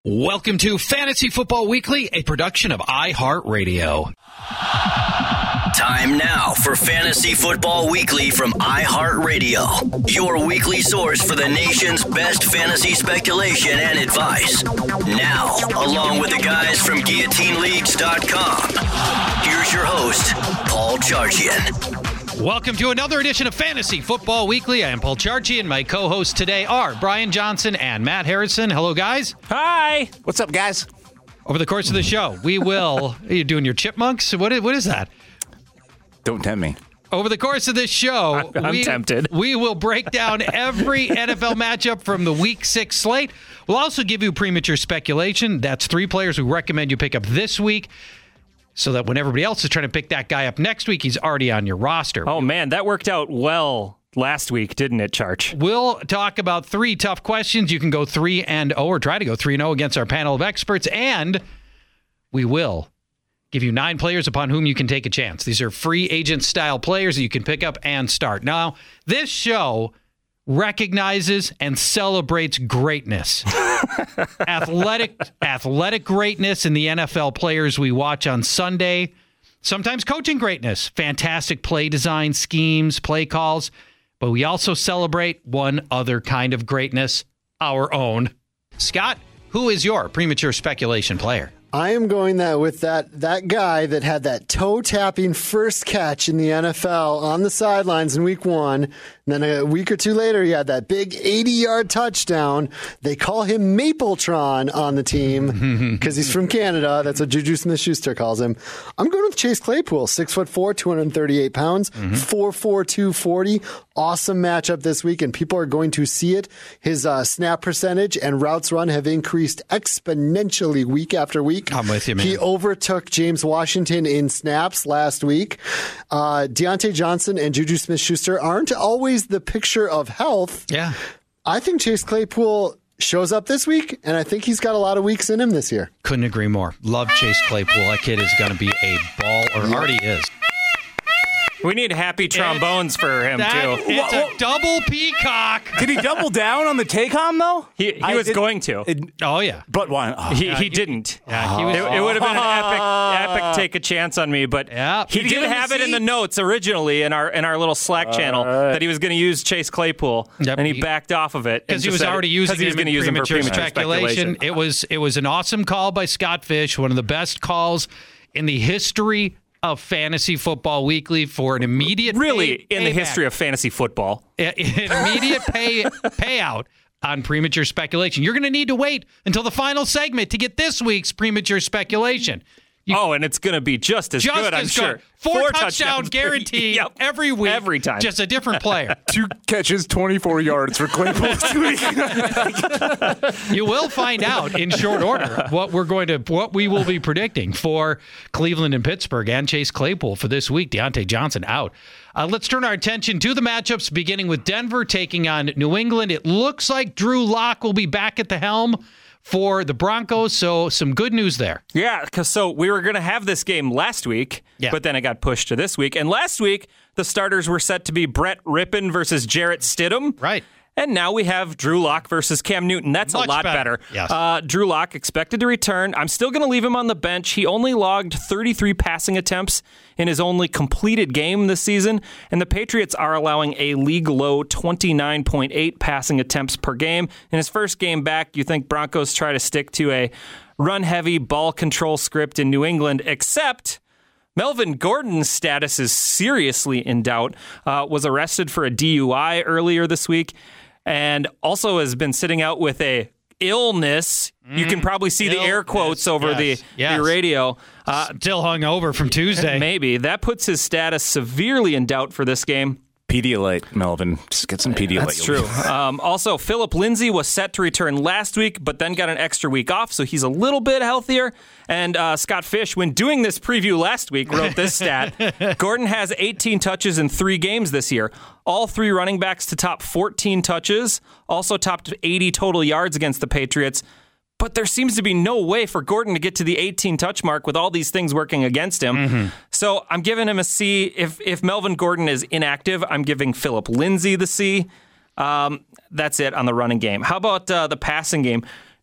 Welcome to Fantasy Football Weekly, a production of iHeartRadio. Time now for Fantasy Football Weekly from iHeartRadio, your weekly source for the nation's best fantasy speculation and advice. Now, along with the guys from GuillotineLeagues.com, here's your host, Paul Charchian. Welcome to another edition of Fantasy Football Weekly. I am Paul Charchian. My co-hosts today are Brian Johnson and Matt Harrison. Hello, guys. Hi. What's up, guys? Over the course of the show, we will... Are you doing your chipmunks? What is that? Don't tempt me. Over the course of this show, I'm tempted. We will break down every NFL matchup from the Week 6 slate. We'll also give you premature speculation. That's 3 players we recommend you pick up this week, so that when everybody else is trying to pick that guy up next week, he's already on your roster. Oh, man, that worked out well last week, didn't it, Charch? We'll talk about 3 tough questions. You can go 3-0 or try to go 3-0 against our panel of experts, and we will give you 9 players upon whom you can take a chance. These are free agent-style players that you can pick up and start. Now, this show recognizes and celebrates greatness. athletic greatness in the NFL players we watch on Sunday. Sometimes coaching greatness, fantastic play design schemes, play calls. But we also celebrate one other kind of greatness, our own. Scott, who is your premature speculation player? I am going with that guy that had that toe-tapping first catch in the NFL on the sidelines in week 1. And then a week or 2 later, he had that big 80-yard touchdown. They call him Mapletron on the team because he's from Canada. That's what Juju Smith-Schuster calls him. I'm going with Chase Claypool, 6'4", 238 pounds, 4'4", 240. Awesome matchup this week, and people are going to see it. His snap percentage and routes run have increased exponentially week after week. I'm with you, man. He overtook James Washington in snaps last week. Deontay Johnson and Juju Smith-Schuster aren't always the picture of health. Yeah. I think Chase Claypool shows up this week, and I think he's got a lot of weeks in him this year. Couldn't agree more. Love Chase Claypool. That kid is going to be a ball, or already is. We need happy trombones for him, too. It's a double peacock. Did he double down on the take-home, though? He was going to. Oh, yeah. But why? Oh. He didn't. Yeah, he was, It would have been an epic take a chance on me, but he did have it in the notes originally in our little Slack channel that he was going to use Chase Claypool, and he backed off of it. Because he was already using him in premature speculation. It was an awesome call by Scott Fish, one of the best calls in the history of Fantasy Football Weekly for an immediate in the history of fantasy football. An immediate payout on premature speculation. You're going to need to wait until the final segment to get this week's premature speculation. And it's going to be just as good, I'm sure. 4 touchdowns guaranteed every week. Every time. Just a different player. 2 catches, 24 yards for Claypool this week. You will find out in short order what we will be predicting for Cleveland and Pittsburgh and Chase Claypool for this week. Deontay Johnson out. Let's turn our attention to the matchups, beginning with Denver taking on New England. It looks like Drew Lock will be back at the helm for the Broncos, so some good news there. Yeah, because we were going to have this game last week, but then it got pushed to this week. And last week, the starters were set to be Brett Rippon versus Jarrett Stidham. Right. And now we have Drew Lock versus Cam Newton. That's Much a lot better. Yes. Drew Lock expected to return. I'm still going to leave him on the bench. He only logged 33 passing attempts in his only completed game this season, and the Patriots are allowing a league-low 29.8 passing attempts per game. In his first game back, you think Broncos try to stick to a run-heavy ball control script in New England, except Melvin Gordon's status is seriously in doubt. Was arrested for a DUI earlier this week, and also has been sitting out with a illness. You can probably see the air quotes over the radio. Still hungover from Tuesday. Maybe. That puts his status severely in doubt for this game. Pedialyte, Melvin. Just get some Pedialyte. That's true. Also, Philip Lindsay was set to return last week, but then got an extra week off, so he's a little bit healthier. And Scott Fish, when doing this preview last week, wrote this stat. Gordon has 18 touches in 3 games this year. All 3 running backs to top 14 touches. Also topped 80 total yards against the Patriots. But there seems to be no way for Gordon to get to the 18-touch mark with all these things working against him. Mm-hmm. So I'm giving him a C. If Melvin Gordon is inactive, I'm giving Philip Lindsay the C. That's it on the running game. How about the passing game?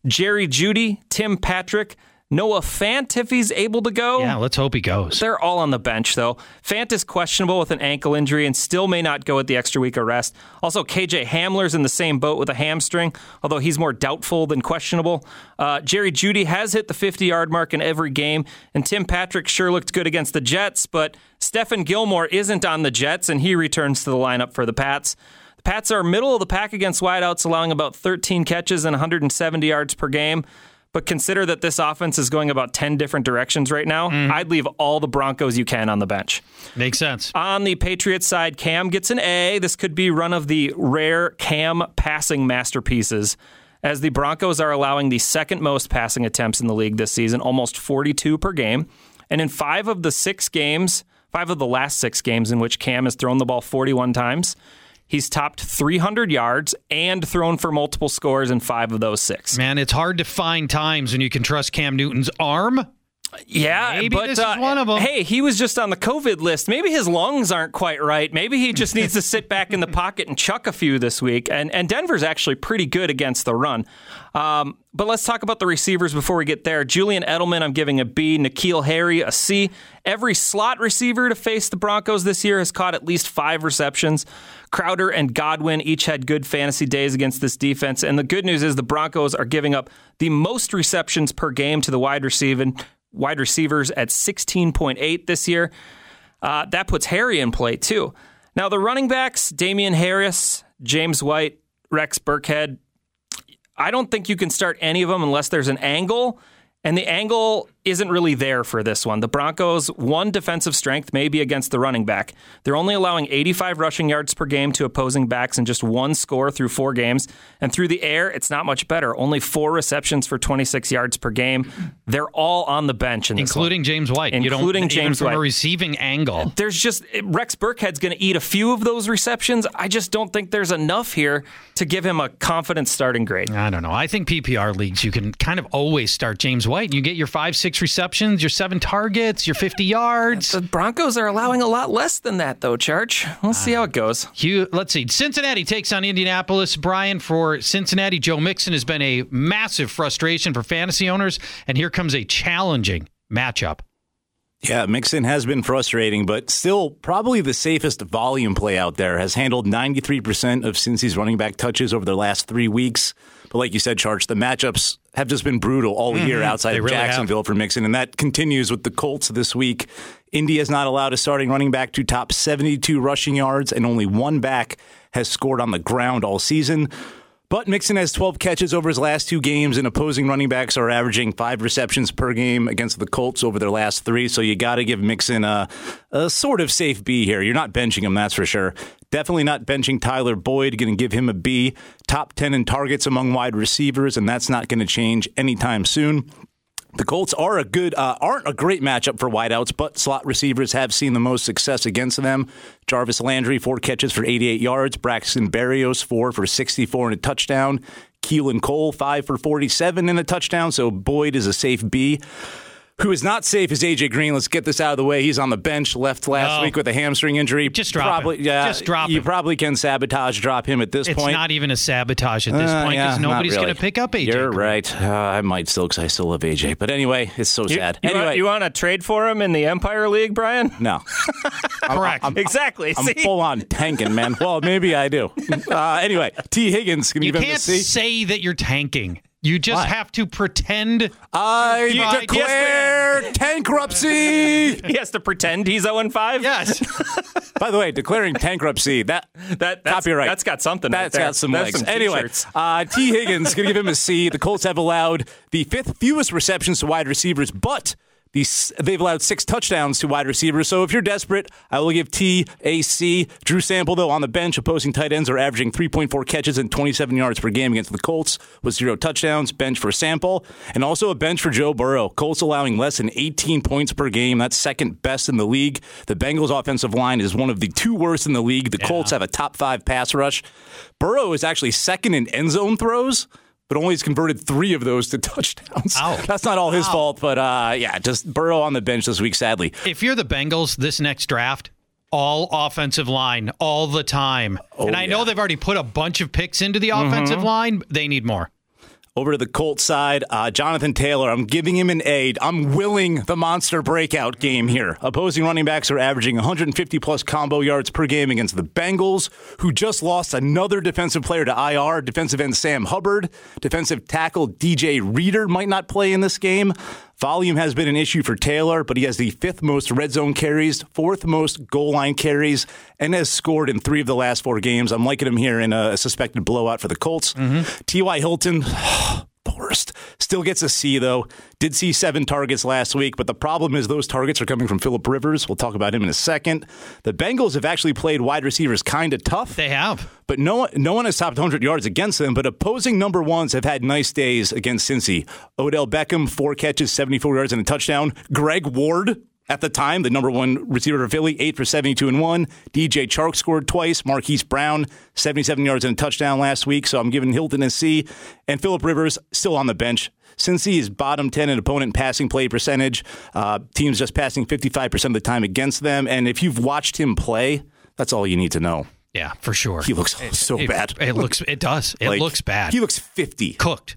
Jerry Jeudy, Tim Patrick, Noah Fant, if he's able to go. Yeah, let's hope he goes. They're all on the bench, though. Fant is questionable with an ankle injury and still may not go at the extra week of rest. Also, KJ Hamler's in the same boat with a hamstring, although he's more doubtful than questionable. Jerry Jeudy has hit the 50-yard mark in every game, and Tim Patrick sure looked good against the Jets, but Stephen Gilmore isn't on the Jets, and he returns to the lineup for the Pats. The Pats are middle of the pack against wideouts, allowing about 13 catches and 170 yards per game. But consider that this offense is going about 10 different directions right now. I'd leave all the Broncos you can on the bench. Makes sense. On the Patriots side, Cam gets an A. This could be one of the rare Cam passing masterpieces, as the Broncos are allowing the second most passing attempts in the league this season, almost 42 per game. And in five of the last six games in which Cam has thrown the ball 41 times, he's topped 300 yards and thrown for multiple scores in 5 of those 6. Man, it's hard to find times when you can trust Cam Newton's arm. Yeah, Maybe but this is one of them. Hey, he was just on the COVID list. Maybe his lungs aren't quite right. Maybe he just needs to sit back in the pocket and chuck a few this week. And Denver's actually pretty good against the run. But let's talk about the receivers before we get there. Julian Edelman, I'm giving a B. N'Keal Harry, a C. Every slot receiver to face the Broncos this year has caught at least 5 receptions. Crowder and Godwin each had good fantasy days against this defense. And the good news is the Broncos are giving up the most receptions per game to the wide receivers at 16.8 this year. That puts Harry in play, too. Now, the running backs, Damian Harris, James White, Rex Burkhead, I don't think you can start any of them unless there's an angle, and the angle isn't really there for this one. The Broncos' one defensive strength may be against the running back. They're only allowing 85 rushing yards per game to opposing backs and just 1 score through 4 games. And through the air, it's not much better. Only 4 receptions for 26 yards per game. They're all on the bench in this including one. James White. Including James even from White. a receiving angle. There's just Rex Burkhead's going to eat a few of those receptions. I just don't think there's enough here to give him a confident starting grade. I don't know. I think PPR leagues, you can kind of always start James White. You get your 5-6 receptions, your 7 targets, your 50 yards. The Broncos are allowing a lot less than that, though, Charge. We'll see how it goes. Let's see. Cincinnati takes on Indianapolis. Brian, for Cincinnati, Joe Mixon has been a massive frustration for fantasy owners, and here comes a challenging matchup. Yeah, Mixon has been frustrating, but still probably the safest volume play out there. Has handled 93% of Cincy's running back touches over the last 3 weeks. But like you said, Charge, the matchups have just been brutal all year outside of really Jacksonville for Mixon, and that continues with the Colts this week. Indy has not allowed a starting running back to top 72 rushing yards, and only 1 back has scored on the ground all season. But Mixon has 12 catches over his last 2 games, and opposing running backs are averaging 5 receptions per game against the Colts over their last 3. So you got to give Mixon a sort of safe B here. You're not benching him, that's for sure. Definitely not benching Tyler Boyd. Going to give him a B. Top 10 in targets among wide receivers, and that's not going to change anytime soon. The Colts aren't a great matchup for wideouts, but slot receivers have seen the most success against them. Jarvis Landry, 4 catches for 88 yards. Braxton Berrios, 4 for 64 and a touchdown. Keelan Cole, 5 for 47 and a touchdown. So Boyd is a safe B. Who is not safe is A.J. Green. Let's get this out of the way. He's on the bench, left last week with a hamstring injury. Just drop him. Yeah, just drop him. You probably can drop him at this point. It's not even a sabotage at this point because nobody's going to pick up A.J. You're Green. right. I might still because I still love A.J. But anyway, it's so sad. You want to trade for him in the Empire League, Brian? No. Correct. Exactly. I'm full-on tanking, man. Well, maybe I do. Anyway, T. Higgins can You give him a can't C. say that you're tanking. You just have to pretend. I declare tankruptcy. He has to pretend he's 0-5? Yes. By the way, declaring tankruptcy, that's copyright. That's got something. That's right there. got some That's legs. some Anyway, t-shirts. T. Higgins going to give him a C. The Colts have allowed the 5th fewest receptions to wide receivers, but they've allowed 6 touchdowns to wide receivers. So if you're desperate, I will give T a C. Drew Sample, though, on the bench, opposing tight ends are averaging 3.4 catches and 27 yards per game against the Colts with 0 touchdowns. Bench for Sample, and also a bench for Joe Burrow. Colts allowing less than 18 points per game. That's second best in the league. The Bengals' offensive line is one of the 2 worst in the league. The Colts have a top 5 pass rush. Burrow is actually second in end zone throws, but only has converted 3 of those to touchdowns. Ow. That's not all his fault, but just Burrow on the bench this week, sadly. If you're the Bengals this next draft, all offensive line all the time. And I know they've already put a bunch of picks into the offensive line. They need more. Over to the Colts side, Jonathan Taylor, I'm giving him an A. I'm willing the monster breakout game here. Opposing running backs are averaging 150-plus combo yards per game against the Bengals, who just lost another defensive player to IR, defensive end Sam Hubbard. Defensive tackle DJ Reader might not play in this game. Volume has been an issue for Taylor, but he has the 5th most red zone carries, 4th most goal line carries, and has scored in 3 of the last 4 games. I'm liking him here in a suspected blowout for the Colts. T.Y. Hilton, the worst. Still gets a C, though. Did see 7 targets last week, but the problem is those targets are coming from Phillip Rivers. We'll talk about him in a second. The Bengals have actually played wide receivers kind of tough. They have. But no one has topped 100 yards against them, but opposing number ones have had nice days against Cincy. Odell Beckham, 4 catches, 74 yards and a touchdown. Greg Ward, at the time, the number 1 receiver for Philly, 8 for 72 and 1. DJ Chark scored twice. Marquise Brown, 77 yards and a touchdown last week. So I'm giving Hilton a C. And Phillip Rivers still on the bench. Cincy is bottom 10 in opponent passing play percentage. Teams just passing 55% of the time against them. And if you've watched him play, that's all you need to know. Yeah, for sure. He looks so bad. It does. It looks bad. He looks 50. Cooked.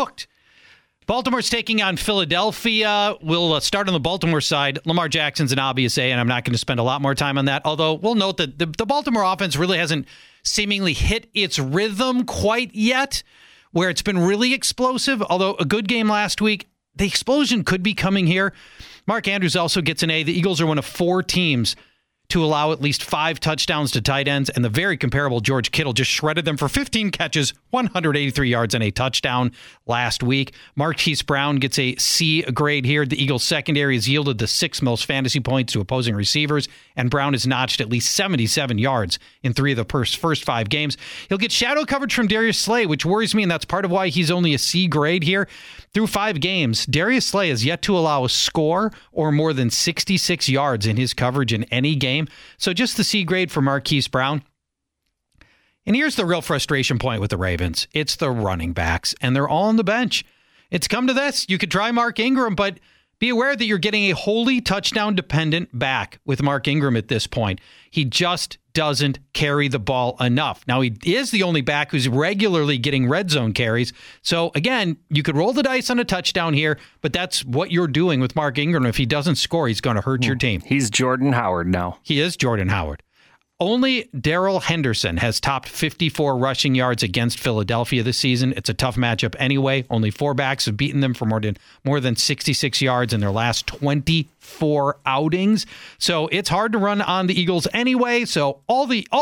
Baltimore's taking on Philadelphia. We'll start on the Baltimore side. Lamar Jackson's an obvious A, and I'm not going to spend a lot more time on that. Although we'll note that the Baltimore offense really hasn't seemingly hit its rhythm quite yet, where it's been really explosive. Although a good game last week, the explosion could be coming here. Mark Andrews also gets an A. The Eagles are one of 4 teams to allow at least 5 touchdowns to tight ends, and the very comparable George Kittle just shredded them for 15 catches, 183 yards, and a touchdown last week. Marquise Brown gets a C grade here. The Eagles' secondary has yielded the 6th most fantasy points to opposing receivers, and Brown has notched at least 77 yards in 3 of the first 5 games. He'll get shadow coverage from Darius Slay, which worries me, and that's part of why he's only a C grade here. Through 5 games, Darius Slay has yet to allow a score or more than 66 yards in his coverage in any game. So just the C grade for Marquise Brown. And here's the real frustration point with the Ravens. It's the running backs, and they're all on the bench. It's come to this. You could try Mark Ingram, but be aware that you're getting a wholly touchdown-dependent back with Mark Ingram at this point. He just doesn't carry the ball enough. Now, he is the only back who's regularly getting red zone carries. So, again, you could roll the dice on a touchdown here, but that's what you're doing with Mark Ingram. If he doesn't score, he's going to hurt your team. He's Jordan Howard now. He is Jordan Howard. Only Darrell Henderson has topped 54 rushing yards against Philadelphia this season. It's a tough matchup anyway. Only 4 backs have beaten them for more than 66 yards in their last 24 outings. So it's hard to run on the Eagles anyway. So all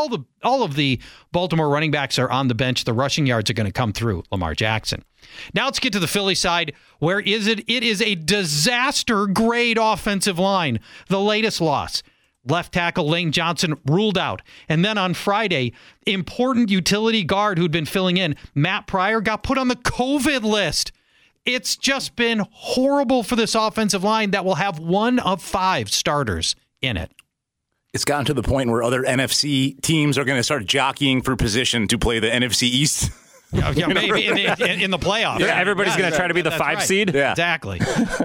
of the Baltimore running backs are on the bench. The rushing yards are going to come through Lamar Jackson. Now let's get to the Philly side. Where is it? It is a disaster grade offensive line. The latest loss. Left tackle Lane Johnson ruled out. And then on Friday, important utility guard who'd been filling in, Matt Pryor, got put on the COVID list. It's just been horrible for this offensive line that will have 1 of 5 starters in it. It's gotten to the point where other NFC teams are going to start jockeying for position to play the NFC East. Yeah, maybe in the playoffs. Yeah, everybody's going to try to be the 5 seed. Yeah. Exactly.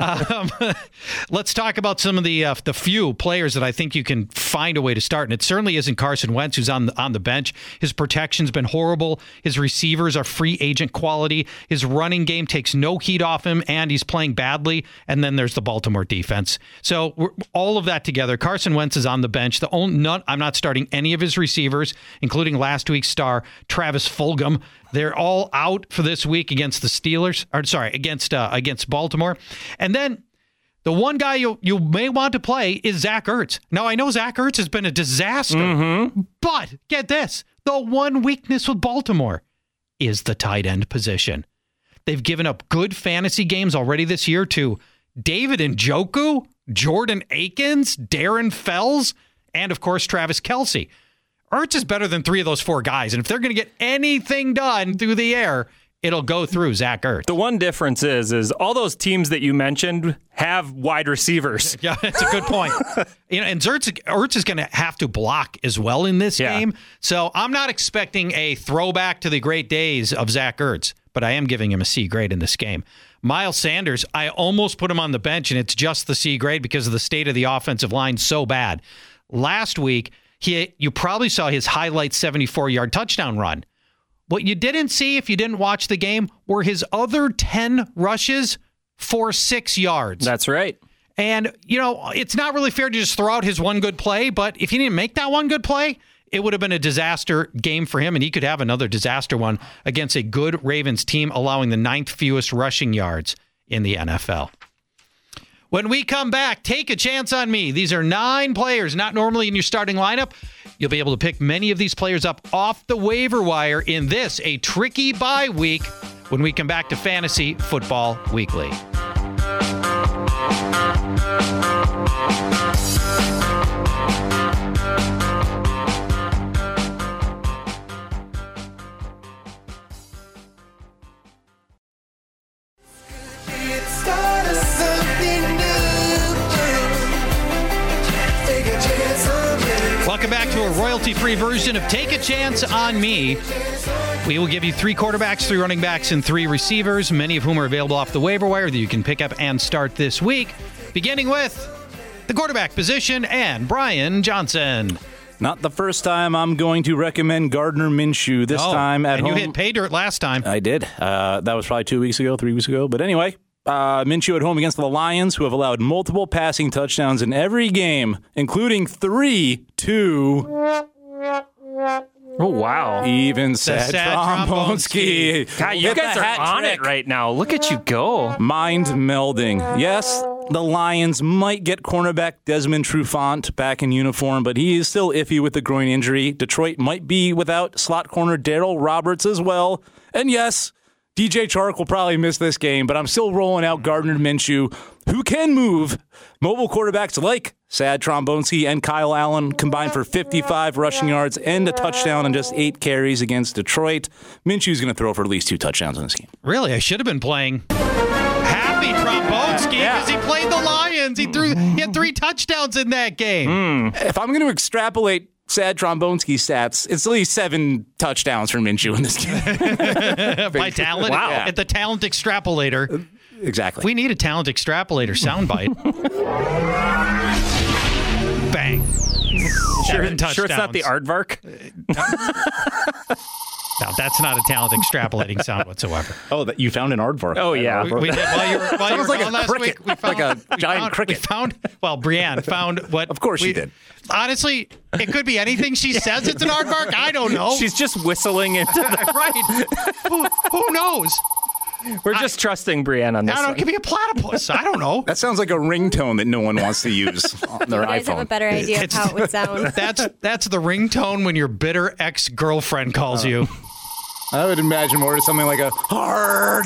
Let's talk about some of the few players that I think you can find a way to start. And it certainly isn't Carson Wentz, who's on the bench. His protection's been horrible. His receivers are free agent quality. His running game takes no heat off him, and he's playing badly. And then there's the Baltimore defense. So all of that together, Carson Wentz is on the bench. I'm not starting any of his receivers, including last week's star, Travis Fulgham. They're all out for this week against the Steelers. Against Baltimore. And then the one guy you may want to play is Zach Ertz. Now, I know Zach Ertz has been a disaster, but get this. The one weakness with Baltimore is the tight end position. They've given up good fantasy games already this year to David Njoku, Jordan Akins, Darren Fells, and, of course, Travis Kelce. Ertz is better than 3 of those 4 guys, and if they're going to get anything done through the air, it'll go through Zach Ertz. The one difference is all those teams that you mentioned have wide receivers. Yeah, that's a good point. And Ertz is going to have to block as well in this game, so I'm not expecting a throwback to the great days of Zach Ertz, but I am giving him a C grade in this game. Miles Sanders, I almost put him on the bench, and it's just the C grade because of the state of the offensive line so bad. Last week, you probably saw his highlight 74-yard touchdown run. What you didn't see if you didn't watch the game were his other 10 rushes for 6 yards. That's right. And, it's not really fair to just throw out his one good play, but if he didn't make that one good play, it would have been a disaster game for him, and he could have another disaster one against a good Ravens team, allowing the 9th fewest rushing yards in the NFL. When we come back, take a chance on me. These are 9 players, not normally in your starting lineup. You'll be able to pick many of these players up off the waiver wire in this, a tricky bye week, when we come back to Fantasy Football Weekly. Welcome back to a royalty-free version of Take a Chance on Me. We will give you 3 quarterbacks, 3 running backs, and 3 receivers, many of whom are available off the waiver wire that you can pick up and start this week, beginning with the quarterback position and Brian Johnson. Not the first time I'm going to recommend Gardner Minshew. This time at home. And you hit pay dirt last time. I did. that was probably 2 weeks ago, 3 weeks ago. But anyway, Minshew at home against the Lions, who have allowed multiple passing touchdowns in every game, including 3 to... Oh, wow. Even Sad Trombonski. God, you guys are on it right now. Look at you go. Mind melding. Yes, the Lions might get cornerback Desmond Trufant back in uniform, but he is still iffy with the groin injury. Detroit might be without slot corner Darrell Roberts as well. And yes, DJ Chark will probably miss this game, but I'm still rolling out Gardner Minshew, who can move. Mobile quarterbacks like Sad Trombonski and Kyle Allen combined for 55 rushing yards and a touchdown on just 8 carries against Detroit. Minshew's going to throw for at least 2 touchdowns in this game. Really? I should have been playing Happy Trombonski because he played the Lions. He had 3 touchdowns in that game. If I'm going to extrapolate Sad Trombonski stats, it's at least 7 touchdowns for Minshew in this game. By talent? Wow. At the talent extrapolator. Exactly. We need a talent extrapolator soundbite. Bang. 7 touchdowns. Sure it's not the aardvark? No, that's not a talent extrapolating sound whatsoever. Oh, that you found an aardvark. Oh, yeah. We did while you were Sounds like gone a last cricket, week. We found, like a giant cricket. Brianne found what. Of course she did. Honestly, it could be anything she says it's an aardvark. I don't know. She's just whistling into the... Right. Who knows? We're just trusting Brianne on this I don't one. give me a platypus. I don't know. That sounds like a ringtone that no one wants to use on their You guys iPhone. have a better idea of how it would sound. That's the ringtone when your bitter ex-girlfriend calls you. I would imagine more something like a aardvark.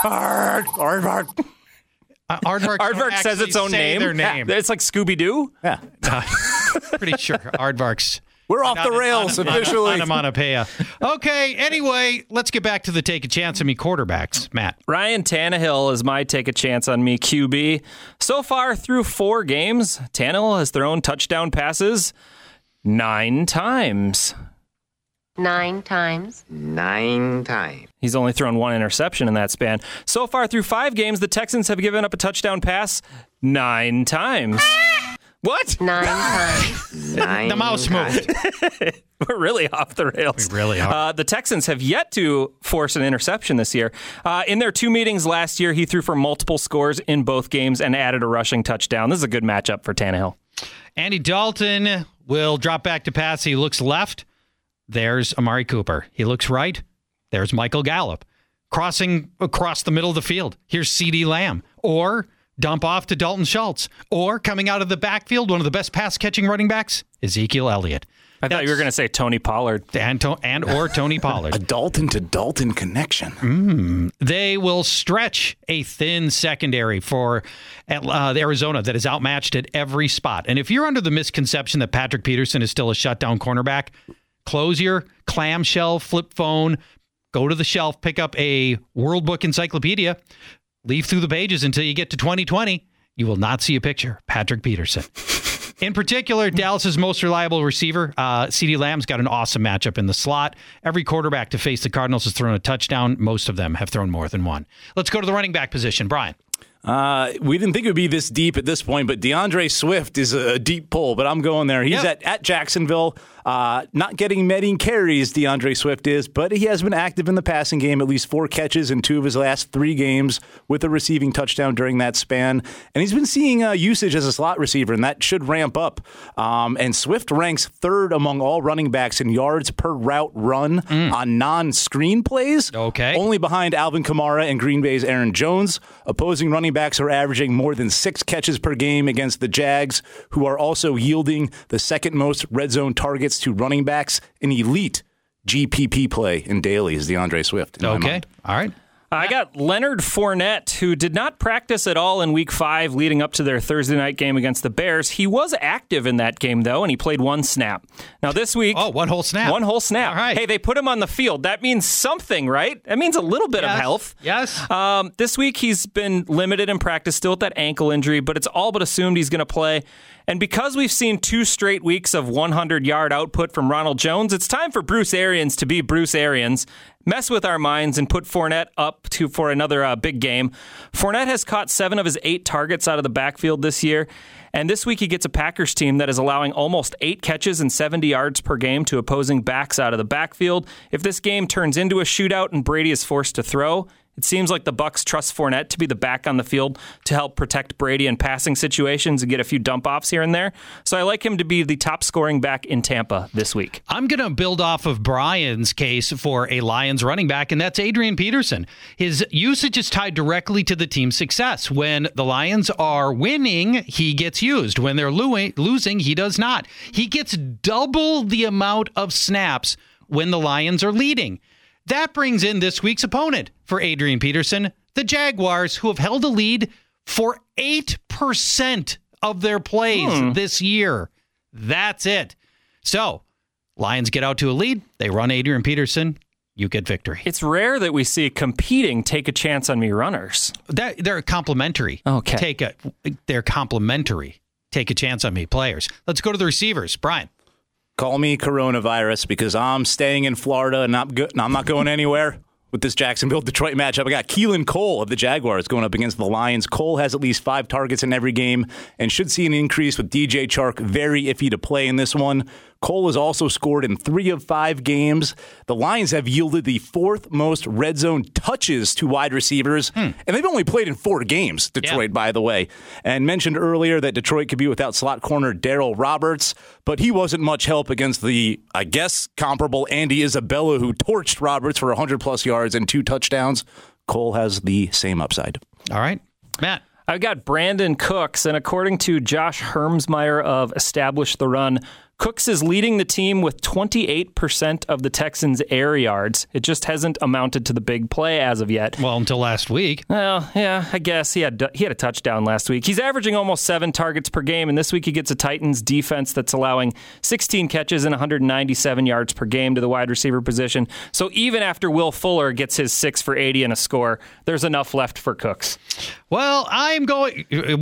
Aardvark says its own name. Their name. It's like Scooby-Doo? Yeah. Pretty sure Aardvark's. We're off the rails officially. Onomatopoeia. Okay, anyway, let's get back to the take a chance on me quarterbacks. Matt. Ryan Tannehill is my take a chance on me QB. So far through 4 games, Tannehill has thrown touchdown passes 9 times. 9 times. 9 times. He's only thrown 1 interception in that span. So far through 5 games, the Texans have given up a touchdown pass 9 times. What? 9 times. 9 The mouse moved. We're really off the rails. We really are. The Texans have yet to force an interception this year. In their 2 meetings last year, he threw for multiple scores in both games and added a rushing touchdown. This is a good matchup for Tannehill. Andy Dalton will drop back to pass. He looks left. There's Amari Cooper. He looks right. There's Michael Gallup. Crossing across the middle of the field. Here's CeeDee Lamb. Or dump off to Dalton Schultz. Or coming out of the backfield, one of the best pass-catching running backs, Ezekiel Elliott. I thought you were going to say Tony Pollard. Or Tony Pollard. A Dalton to Dalton connection. They will stretch a thin secondary for Arizona that is outmatched at every spot. And if you're under the misconception that Patrick Peterson is still a shutdown cornerback, close your clamshell flip phone, go to the shelf, pick up a World Book Encyclopedia, leaf through the pages until you get to 2020. You will not see a picture. Patrick Peterson. In particular, Dallas's most reliable receiver, CeeDee Lamb's got an awesome matchup in the slot. Every quarterback to face the Cardinals has thrown a touchdown. Most of them have thrown more than 1. Let's go to the running back position. Brian. We didn't think it would be this deep at this point, but DeAndre Swift is a deep pull, but I'm going there. He's at Jacksonville. Not getting many carries, DeAndre Swift is, but he has been active in the passing game, at least 4 catches in 2 of his last 3 games with a receiving touchdown during that span. And he's been seeing usage as a slot receiver, and that should ramp up. And Swift ranks 3rd among all running backs in yards per route run on non-screen plays. Okay. Only behind Alvin Kamara and Green Bay's Aaron Jones. Opposing running backs are averaging more than 6 catches per game against the Jags, who are also yielding the 2nd most red zone targets to running backs. An elite GPP play in daily is DeAndre Swift. Okay. All right. I got Leonard Fournette, who did not practice at all in Week 5 leading up to their Thursday night game against the Bears. He was active in that game, though, and he played 1 snap. Now, this week... Oh, 1 whole snap. 1 whole snap. All right. Hey, they put him on the field. That means something, right? That means a little bit of health. Yes. This week, he's been limited in practice, still with that ankle injury, but it's all but assumed he's going to play. And because we've seen 2 straight weeks of 100-yard output from Ronald Jones, it's time for Bruce Arians to be Bruce Arians. Mess with our minds and put Fournette up for another big game. Fournette has caught 7 of his 8 targets out of the backfield this year. And this week he gets a Packers team that is allowing almost 8 catches and 70 yards per game to opposing backs out of the backfield. If this game turns into a shootout and Brady is forced to throw, it seems like the Bucs trust Fournette to be the back on the field to help protect Brady in passing situations and get a few dump-offs here and there. So I like him to be the top-scoring back in Tampa this week. I'm going to build off of Brian's case for a Lions running back, and that's Adrian Peterson. His usage is tied directly to the team's success. When the Lions are winning, he gets used. When they're losing, he does not. He gets double the amount of snaps when the Lions are leading. That brings in this week's opponent for Adrian Peterson, the Jaguars, who have held a lead for 8% of their plays this year. That's it. So, Lions get out to a lead. They run Adrian Peterson. You get victory. It's rare that we see competing take a chance on me runners. They're complementary. Okay. They're complementary. Take a chance on me players. Let's go to the receivers. Brian. Call me coronavirus because I'm staying in Florida and I'm not going anywhere with this Jacksonville-Detroit matchup. I got Keelan Cole of the Jaguars going up against the Lions. Cole has at least 5 targets in every game and should see an increase with DJ Chark very iffy to play in this one. Cole has also scored in 3 of 5 games. The Lions have yielded the 4th most red zone touches to wide receivers, and they've only played in 4 games, Detroit, by the way. And mentioned earlier that Detroit could be without slot corner Darryl Roberts, but he wasn't much help against the, I guess, comparable Andy Isabella, who torched Roberts for 100-plus yards and 2 touchdowns. Cole has the same upside. All right. Matt. I've got Brandon Cooks, and according to Josh Hermsmeyer of Establish the Run, Cooks is leading the team with 28% of the Texans' air yards. It just hasn't amounted to the big play as of yet. Well, until last week. Well, yeah, I guess he had a touchdown last week. He's averaging almost 7 targets per game, and this week he gets a Titans defense that's allowing 16 catches and 197 yards per game to the wide receiver position. So even after Will Fuller gets his 6 for 80 and a score, there's enough left for Cooks. Well, I'm going.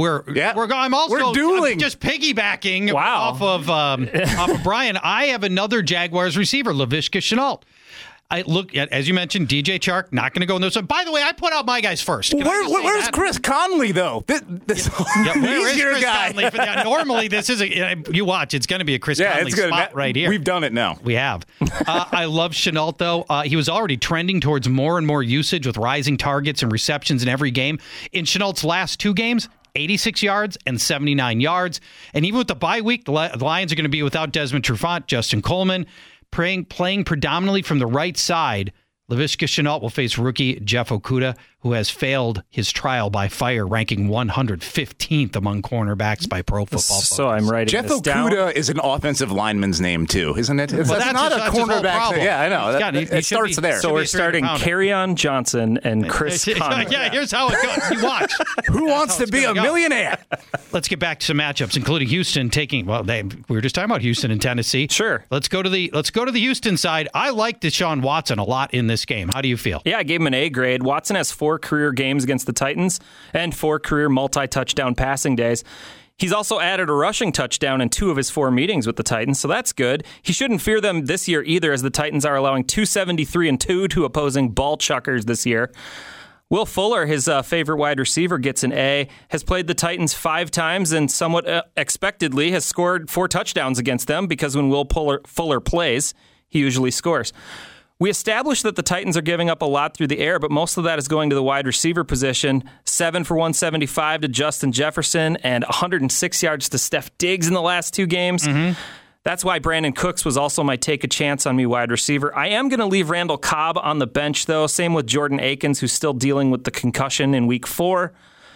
I'm dueling. Just piggybacking Wow. off of Brian. I have another Jaguars receiver, Laviska Shenault. I look at, as you mentioned, DJ Chark, not going to go in this one. By the way, I put out my guys first. Where's Chris Conley, though? Where is Chris Conley? Normally, this is you watch. It's going to be a Chris Conley spot right here. We've done it now. We have. I love Shenault, though. He was already trending towards more and more usage with rising targets and receptions in every game. In Chenault's last 2 games, 86 yards and 79 yards. And even with the bye week, the Lions are going to be without Desmond Trufant, Justin Coleman, playing predominantly from the right side. Laviska Shenault will face rookie Jeff Okudah, who has failed his trial by fire, ranking 115th among cornerbacks by Pro Football Focus. So I'm writing Jeff this down. Okudah is an offensive lineman's name, too, isn't it? That's not a cornerback. Yeah, I know. It starts there. So we're starting Kerryon Johnson and Chris Conley. Yeah, here's how it goes. You watch. Who wants to be a millionaire? Let's get back to some matchups, including Houston taking. Well, we were just talking about Houston and Tennessee. Sure. Let's go to the Houston side. I like Deshaun Watson a lot in this game. How do you feel? Yeah, I gave him an A grade. Watson has 4 career games against the Titans and 4 career multi-touchdown passing days. He's also added a rushing touchdown in 2 of his 4 meetings with the Titans, so that's good. He shouldn't fear them this year either, as the Titans are allowing 273 and 2 to opposing ball chuckers this year. Will Fuller, his favorite wide receiver, gets an A, has played the Titans 5 times and somewhat expectedly has scored 4 touchdowns against them because when Will Fuller plays, he usually scores. We established that the Titans are giving up a lot through the air, but most of that is going to the wide receiver position. 7 for 175 to Justin Jefferson and 106 yards to Steph Diggs in the last 2 games. That's why Brandon Cooks was also my take a chance on me wide receiver. I am going to leave Randall Cobb on the bench, though. Same with Jordan Akins, who's still dealing with the concussion in week 4.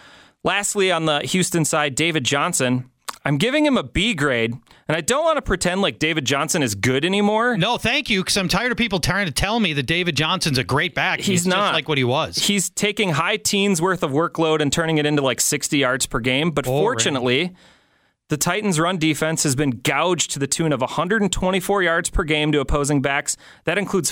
Lastly, on the Houston side, David Johnson. I'm giving him a B grade, and I don't want to pretend like David Johnson is good anymore. No, thank you, because I'm tired of people trying to tell me that David Johnson's a great back. He's not just like what he was. He's taking high teens worth of workload and turning it into like 60 yards per game, but fortunately, the Titans' run defense has been gouged to the tune of 124 yards per game to opposing backs. That includes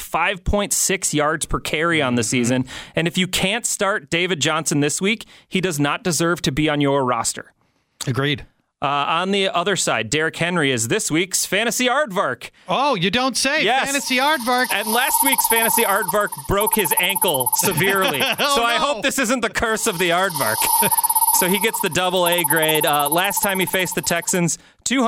5.6 yards per carry on the season. And if you can't start David Johnson this week, he does not deserve to be on your roster. Agreed. On the other side, Derrick Henry is this week's Fantasy Aardvark. Oh, you don't say. Yes. Fantasy Aardvark. And last week's Fantasy Aardvark broke his ankle severely. I hope this isn't the curse of the Aardvark. So he gets the double A grade. Last time he faced the Texans,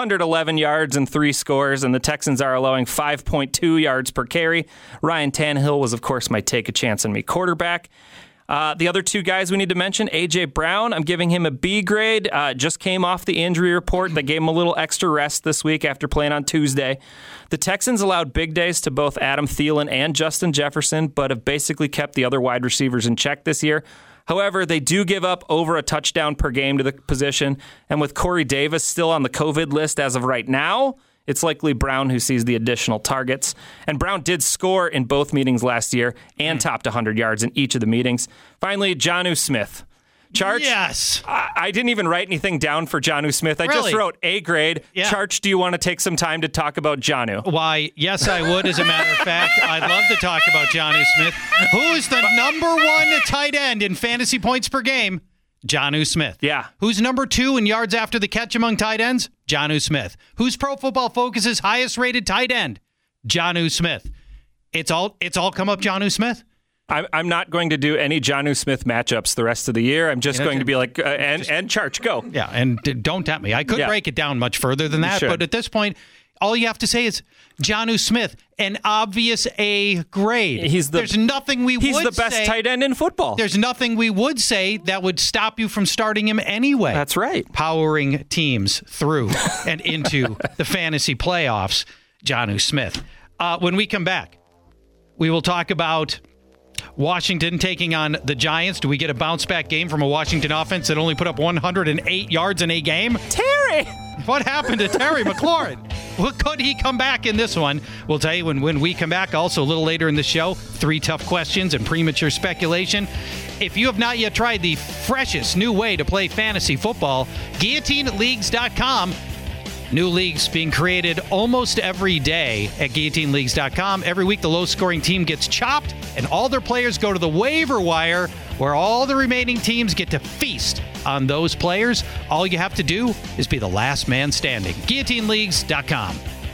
211 yards and 3 scores, and the Texans are allowing 5.2 yards per carry. Ryan Tannehill was, of course, my take a chance on me quarterback. The other 2 guys we need to mention, A.J. Brown, I'm giving him a B grade. Just came off the injury report that gave him a little extra rest this week after playing on Tuesday. The Texans allowed big days to both Adam Thielen and Justin Jefferson, but have basically kept the other wide receivers in check this year. However, they do give up over a touchdown per game to the position, and with Corey Davis still on the COVID list as of right now, it's likely Brown who sees the additional targets. And Brown did score in both meetings last year and topped 100 yards in each of the meetings. Finally, Jonnu Smith. Charch? Yes. I didn't even write anything down for Jonnu Smith. I just wrote A grade. Yeah. Charch, do you want to take some time to talk about Jonnu? Why, yes, I would, as a matter of fact. I'd love to talk about Jonnu Smith, who is the number 1 tight end in fantasy points per game. Jonnu Smith. Yeah. Who's number 2 in yards after the catch among tight ends? Jonnu Smith. Who's Pro Football Focus's highest rated tight end? Jonnu Smith. It's all come up Jonnu Smith. I'm not going to do any Jonnu Smith matchups the rest of the year. I'm just going to be like, and Charch, go. Yeah, and don't tempt me. I could break it down much further than that, but at this point, all you have to say is Jonnu Smith, an obvious A grade. There's nothing we would say. He's the best tight end in football. There's nothing we would say that would stop you from starting him anyway. That's right. Powering teams through and into the fantasy playoffs, Jonnu Smith. When we come back, we will talk about Washington taking on the Giants. Do we get a bounce-back game from a Washington offense that only put up 108 yards in a game? Terry! What happened to Terry McLaurin? Could he come back in this one? We'll tell you when we come back. Also, a little later in the show, 3 tough questions and premature speculation. If you have not yet tried the freshest new way to play fantasy football, GuillotineLeagues.com. New leagues being created almost every day at GuillotineLeagues.com. Every week, the low-scoring team gets chopped, and all their players go to the waiver wire, where all the remaining teams get to feast on those players. All you have to do is be the last man standing. GuillotineLeagues.com.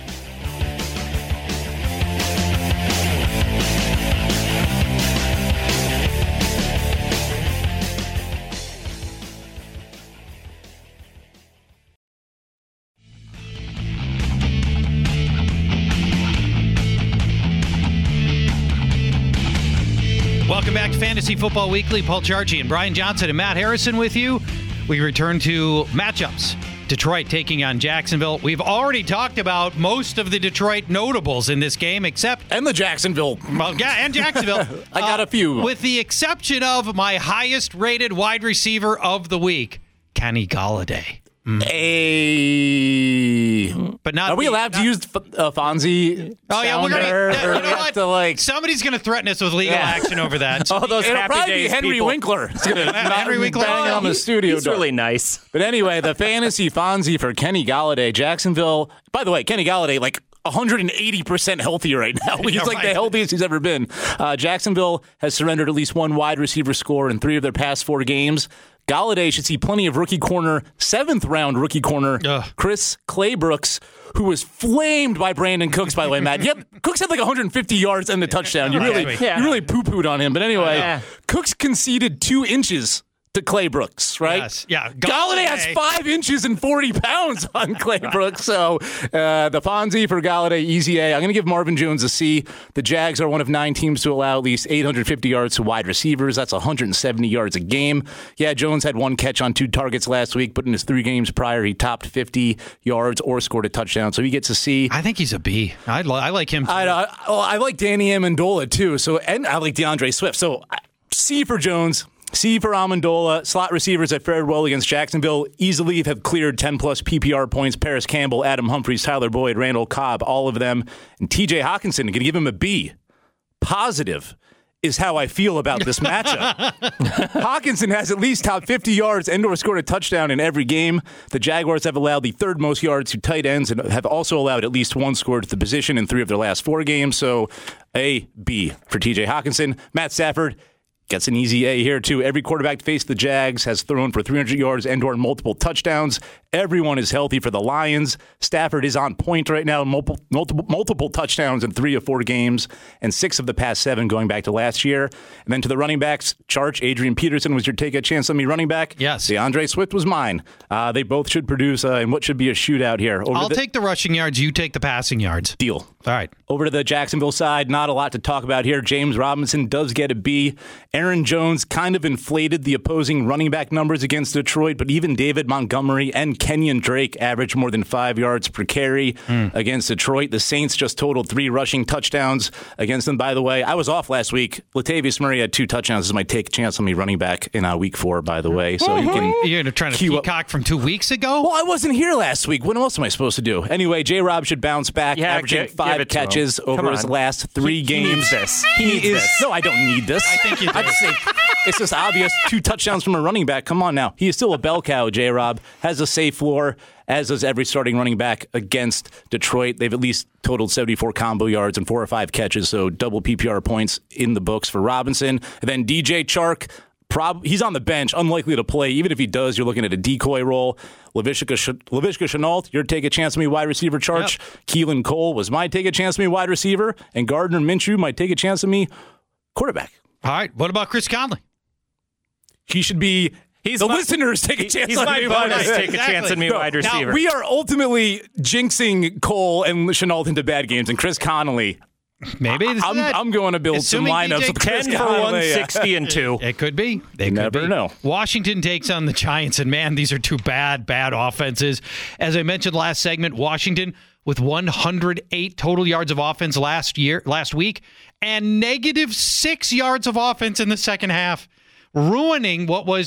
Welcome back to Fantasy Football Weekly. Paul Charchi and Brian Johnson and Matt Harrison with you. We return to matchups. Detroit taking on Jacksonville. We've already talked about most of the Detroit notables in this game, except... And the Jacksonville. Well, yeah, and Jacksonville. I got a few. With the exception of my highest-rated wide receiver of the week, Kenny Golladay. But not. Are we allowed to use Fonzie? Oh yeah, we're gonna. You know what? Somebody's gonna threaten us with legal action over that. All those It'll happy probably days be Henry people. Winkler. It's gonna Henry Winkler bang on the studio He's door. really nice. But anyway, the fantasy Fonzie for Kenny Golladay, Jacksonville. By the way, Kenny Golladay, like 180% healthy right now. He's like the healthiest he's ever been. Jacksonville has surrendered at least one wide receiver score in 3 of their past 4 games. Galladay should see plenty of rookie corner, 7th-round rookie corner, Chris Claybrooks, who was flamed by Brandon Cooks, by the way, Matt. Yep, Cooks had like 150 yards and the touchdown. You really poo-pooed on him. But anyway, Cooks conceded 2 inches to Claybrooks, right? Yes. Yeah. Galladay has 5 inches and 40 pounds on Claybrooks. So the Fonzie for Galladay, easy A. I'm going to give Marvin Jones a C. The Jags are one of 9 teams to allow at least 850 yards to wide receivers. That's 170 yards a game. Yeah, Jones had 1 catch on 2 targets last week, but in his 3 games prior, he topped 50 yards or scored a touchdown. So he gets a C. I think he's a B. I like him too. I like Danny Amendola too. And I like DeAndre Swift. So C for Jones. C for Amendola. Slot receivers that fared well against Jacksonville easily have cleared 10-plus PPR points. Paris Campbell, Adam Humphries, Tyler Boyd, Randall Cobb, all of them. And TJ Hawkinson, I'm going to give him a B. Positive is how I feel about this matchup. Hawkinson has at least topped 50 yards and or scored a touchdown in every game. The Jaguars have allowed the 3rd most yards to tight ends and have also allowed at least 1 score to the position in 3 of their last 4 games. So A, B for TJ Hawkinson. Matt Stafford gets an easy A here, too. Every quarterback to face the Jags has thrown for 300 yards and or multiple touchdowns. Everyone is healthy for the Lions. Stafford is on point right now, multiple touchdowns in 3 of 4 games, and 6 of the past 7 going back to last year. And then to the running backs, Charge, Adrian Peterson was your take a chance on me running back. Yes. DeAndre Swift was mine. They both should produce in what should be a shootout here. I'll take the rushing yards. You take the passing yards. Deal. All right. Over to the Jacksonville side, not a lot to talk about here. James Robinson does get a B. Aaron Jones kind of inflated the opposing running back numbers against Detroit, but even David Montgomery and Kenyon Drake averaged more than 5 yards per carry against Detroit. The Saints just totaled 3 rushing touchdowns against them. By the way, I was off last week. Latavius Murray had 2 touchdowns. This is my take chance on me running back in week 4, by the way. So you're trying to peacock from 2 weeks ago? Well, I wasn't here last week. What else am I supposed to do? Anyway, J-Rob should bounce back, averaging 5 catches over his last 3 games. He needs this. No, I don't need this. I think you do. It's just obvious. 2 touchdowns from a running back. Come on now. He is still a bell cow, J-Rob. Has a safe floor, as does every starting running back against Detroit. They've at least totaled 74 combo yards and 4 or 5 catches, so double PPR points in the books for Robinson. And then DJ Chark, he's on the bench, unlikely to play. Even if he does, you're looking at a decoy role. Laviska Shenault, your take a chance on me wide receiver Charch. Yep. Keelan Cole was my take a chance on me wide receiver. And Gardner Minshew might take a chance on me quarterback. All right. What about Chris Conley? He should be... listeners take a chance on me. He's my bonus. Take a chance on me wide receiver. Now, we are ultimately jinxing Cole and Shenault into bad games. And Chris Conley... Maybe I'm going to build some lineups with Chris 10 for 160 and 2. It could be. They never know. Washington takes on the Giants, and man, these are 2 bad offenses. As I mentioned last segment, Washington with 108 total yards of offense last week, and negative 6 yards of offense in the second half, ruining what was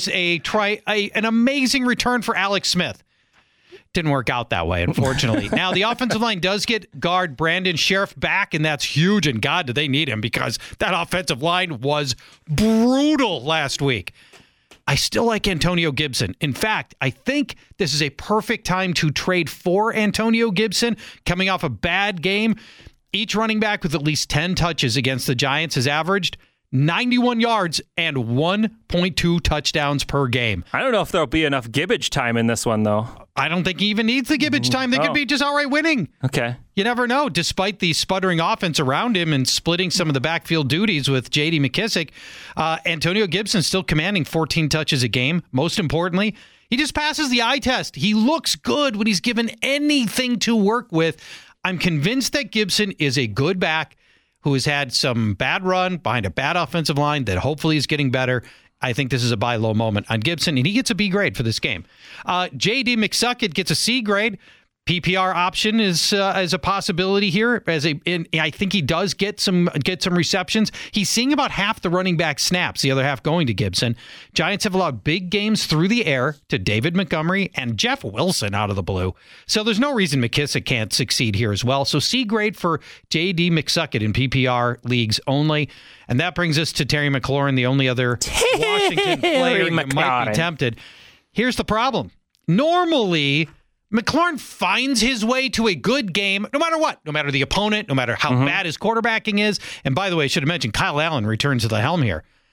an amazing return for Alex Smith. Didn't work out that way, unfortunately. Now, the offensive line does get guard Brandon Sheriff back, and that's huge. And God, do they need him, because that offensive line was brutal last week. I still like Antonio Gibson. In fact, I think this is a perfect time to trade for Antonio Gibson, coming off a bad game. Each running back with at least 10 touches against the Giants has averaged 91 yards and 1.2 touchdowns per game. I don't know if there'll be enough Gibbage time in this one, though. I don't think he even needs the Gibbage time. They could be just outright winning. Okay. You never know. Despite the sputtering offense around him and splitting some of the backfield duties with J.D. McKissick, Antonio Gibson still commanding 14 touches a game. Most importantly, he just passes the eye test. He looks good when he's given anything to work with. I'm convinced that Gibson is a good back who has had some bad run behind a bad offensive line that hopefully is getting better. I think this is a buy low moment on Gibson, and he gets a B grade for this game. J.D. McSuckett gets a C grade. PPR option is a possibility here. I think he does get some receptions. He's seeing about half the running back snaps, the other half going to Gibson. Giants have allowed big games through the air to David Montgomery and Jeff Wilson out of the blue. So there's no reason McKissick can't succeed here as well. So C grade for J.D. McSuckett in PPR leagues only. And that brings us to Terry McLaurin, the only other Washington player that might be tempted. Here's the problem. Normally, McLaurin finds his way to a good game no matter what, no matter the opponent, no matter how bad his quarterbacking is. And by the way, I should have mentioned Kyle Allen returns to the helm here.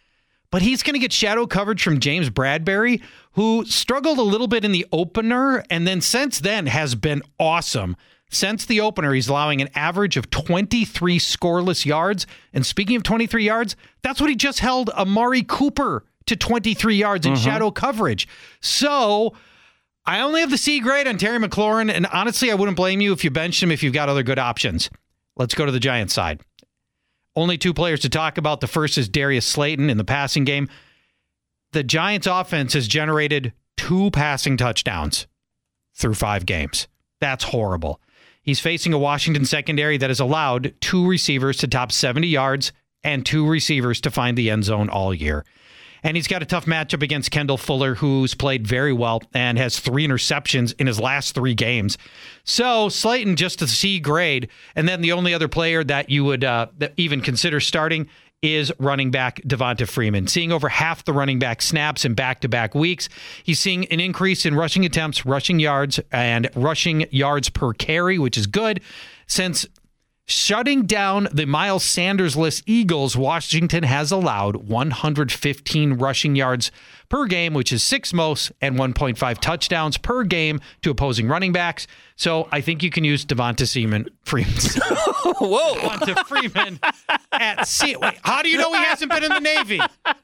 but he's going to get shadow coverage from James Bradbury, who struggled a little bit in the opener and then since then has been awesome. Since the opener, he's allowing an average of 23 scoreless yards. And speaking of 23 yards, that's what he just held Amari Cooper to 23 yards in shadow coverage. So I only have the C grade on Terry McLaurin, and honestly, I wouldn't blame you if you benched him if you've got other good options. Let's go to the Giants side. Only two players to talk about. The first is Darius Slayton in the passing game. The Giants offense has generated 2 passing touchdowns through 5 games. That's horrible. He's facing a Washington secondary that has allowed 2 receivers to top 70 yards and 2 receivers to find the end zone all year. And he's got a tough matchup against Kendall Fuller, who's played very well and has 3 interceptions in his last 3 games. So Slayton just a C grade. And then the only other player that you would even consider starting is running back Devonta Freeman. Seeing over half the running back snaps in back-to-back weeks. He's seeing an increase in rushing attempts, rushing yards, and rushing yards per carry, which is good. Since shutting down the Miles Sanders-less Eagles, Washington has allowed 115 rushing yards per game, which is 6th most, and 1.5 touchdowns per game to opposing running backs. So I think you can use Devonta Freeman. Whoa. Devonta Freeman at C. Wait, how do you know he hasn't been in the Navy?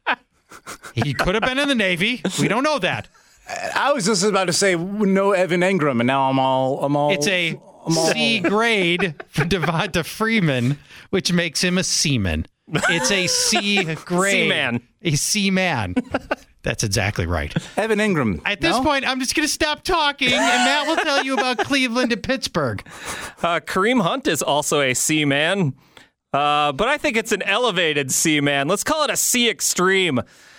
He could have been in the Navy. We don't know that. I was just about to say no Evan Engram, and now I'm all. It's a C grade for Devonta Freeman, which makes him a seaman. It's a C grade. C-man. A C-man. That's exactly right. Evan Engram. At this point, I'm just going to stop talking, and Matt will tell you about Cleveland and Pittsburgh. Kareem Hunt is also a C-man, but I think it's an elevated C-man. Let's call it a C extreme.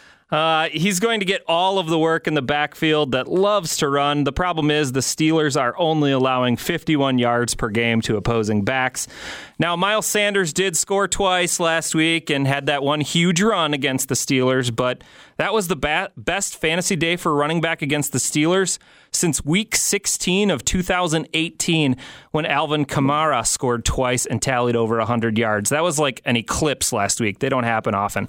He's going to get all of the work in the backfield that loves to run. The problem is the Steelers are only allowing 51 yards per game to opposing backs. Now, Miles Sanders did score twice last week and had that one huge run against the Steelers, but that was the best fantasy day for running back against the Steelers since week 16 of 2018 when Alvin Kamara scored twice and tallied over 100 yards. That was like an eclipse last week. They don't happen often.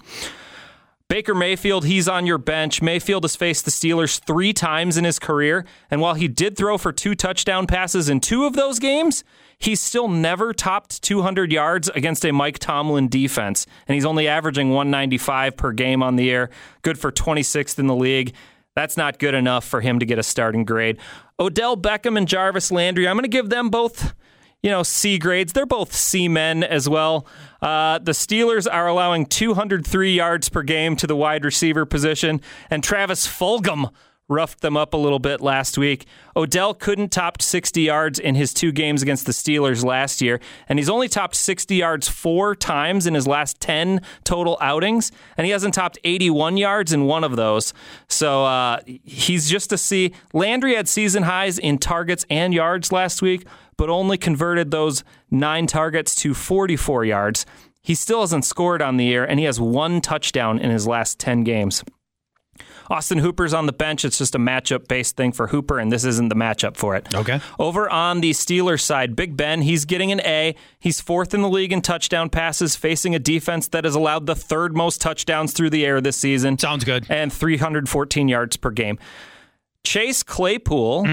Baker Mayfield, he's on your bench. Mayfield has faced the Steelers 3 times in his career, and while he did throw for 2 touchdown passes in 2 of those games, he's still never topped 200 yards against a Mike Tomlin defense, and he's only averaging 195 per game on the air, good for 26th in the league. That's not good enough for him to get a starting grade. Odell Beckham and Jarvis Landry, I'm going to give them both C grades. They're both C-men as well. The Steelers are allowing 203 yards per game to the wide receiver position, and Travis Fulgham roughed them up a little bit last week. Odell couldn't top 60 yards in his 2 games against the Steelers last year, and he's only topped 60 yards 4 times in his last 10 total outings, and he hasn't topped 81 yards in 1 of those. So he's just a C. Landry had season highs in targets and yards last week, but only converted those 9 targets to 44 yards. He still hasn't scored on the year, and he has 1 touchdown in his last 10 games. Austin Hooper's on the bench. It's just a matchup-based thing for Hooper, and this isn't the matchup for it. Okay. Over on the Steelers side, Big Ben, he's getting an A. He's 4th in the league in touchdown passes, facing a defense that has allowed the 3rd most touchdowns through the air this season. Sounds good. And 314 yards per game. Chase Claypool,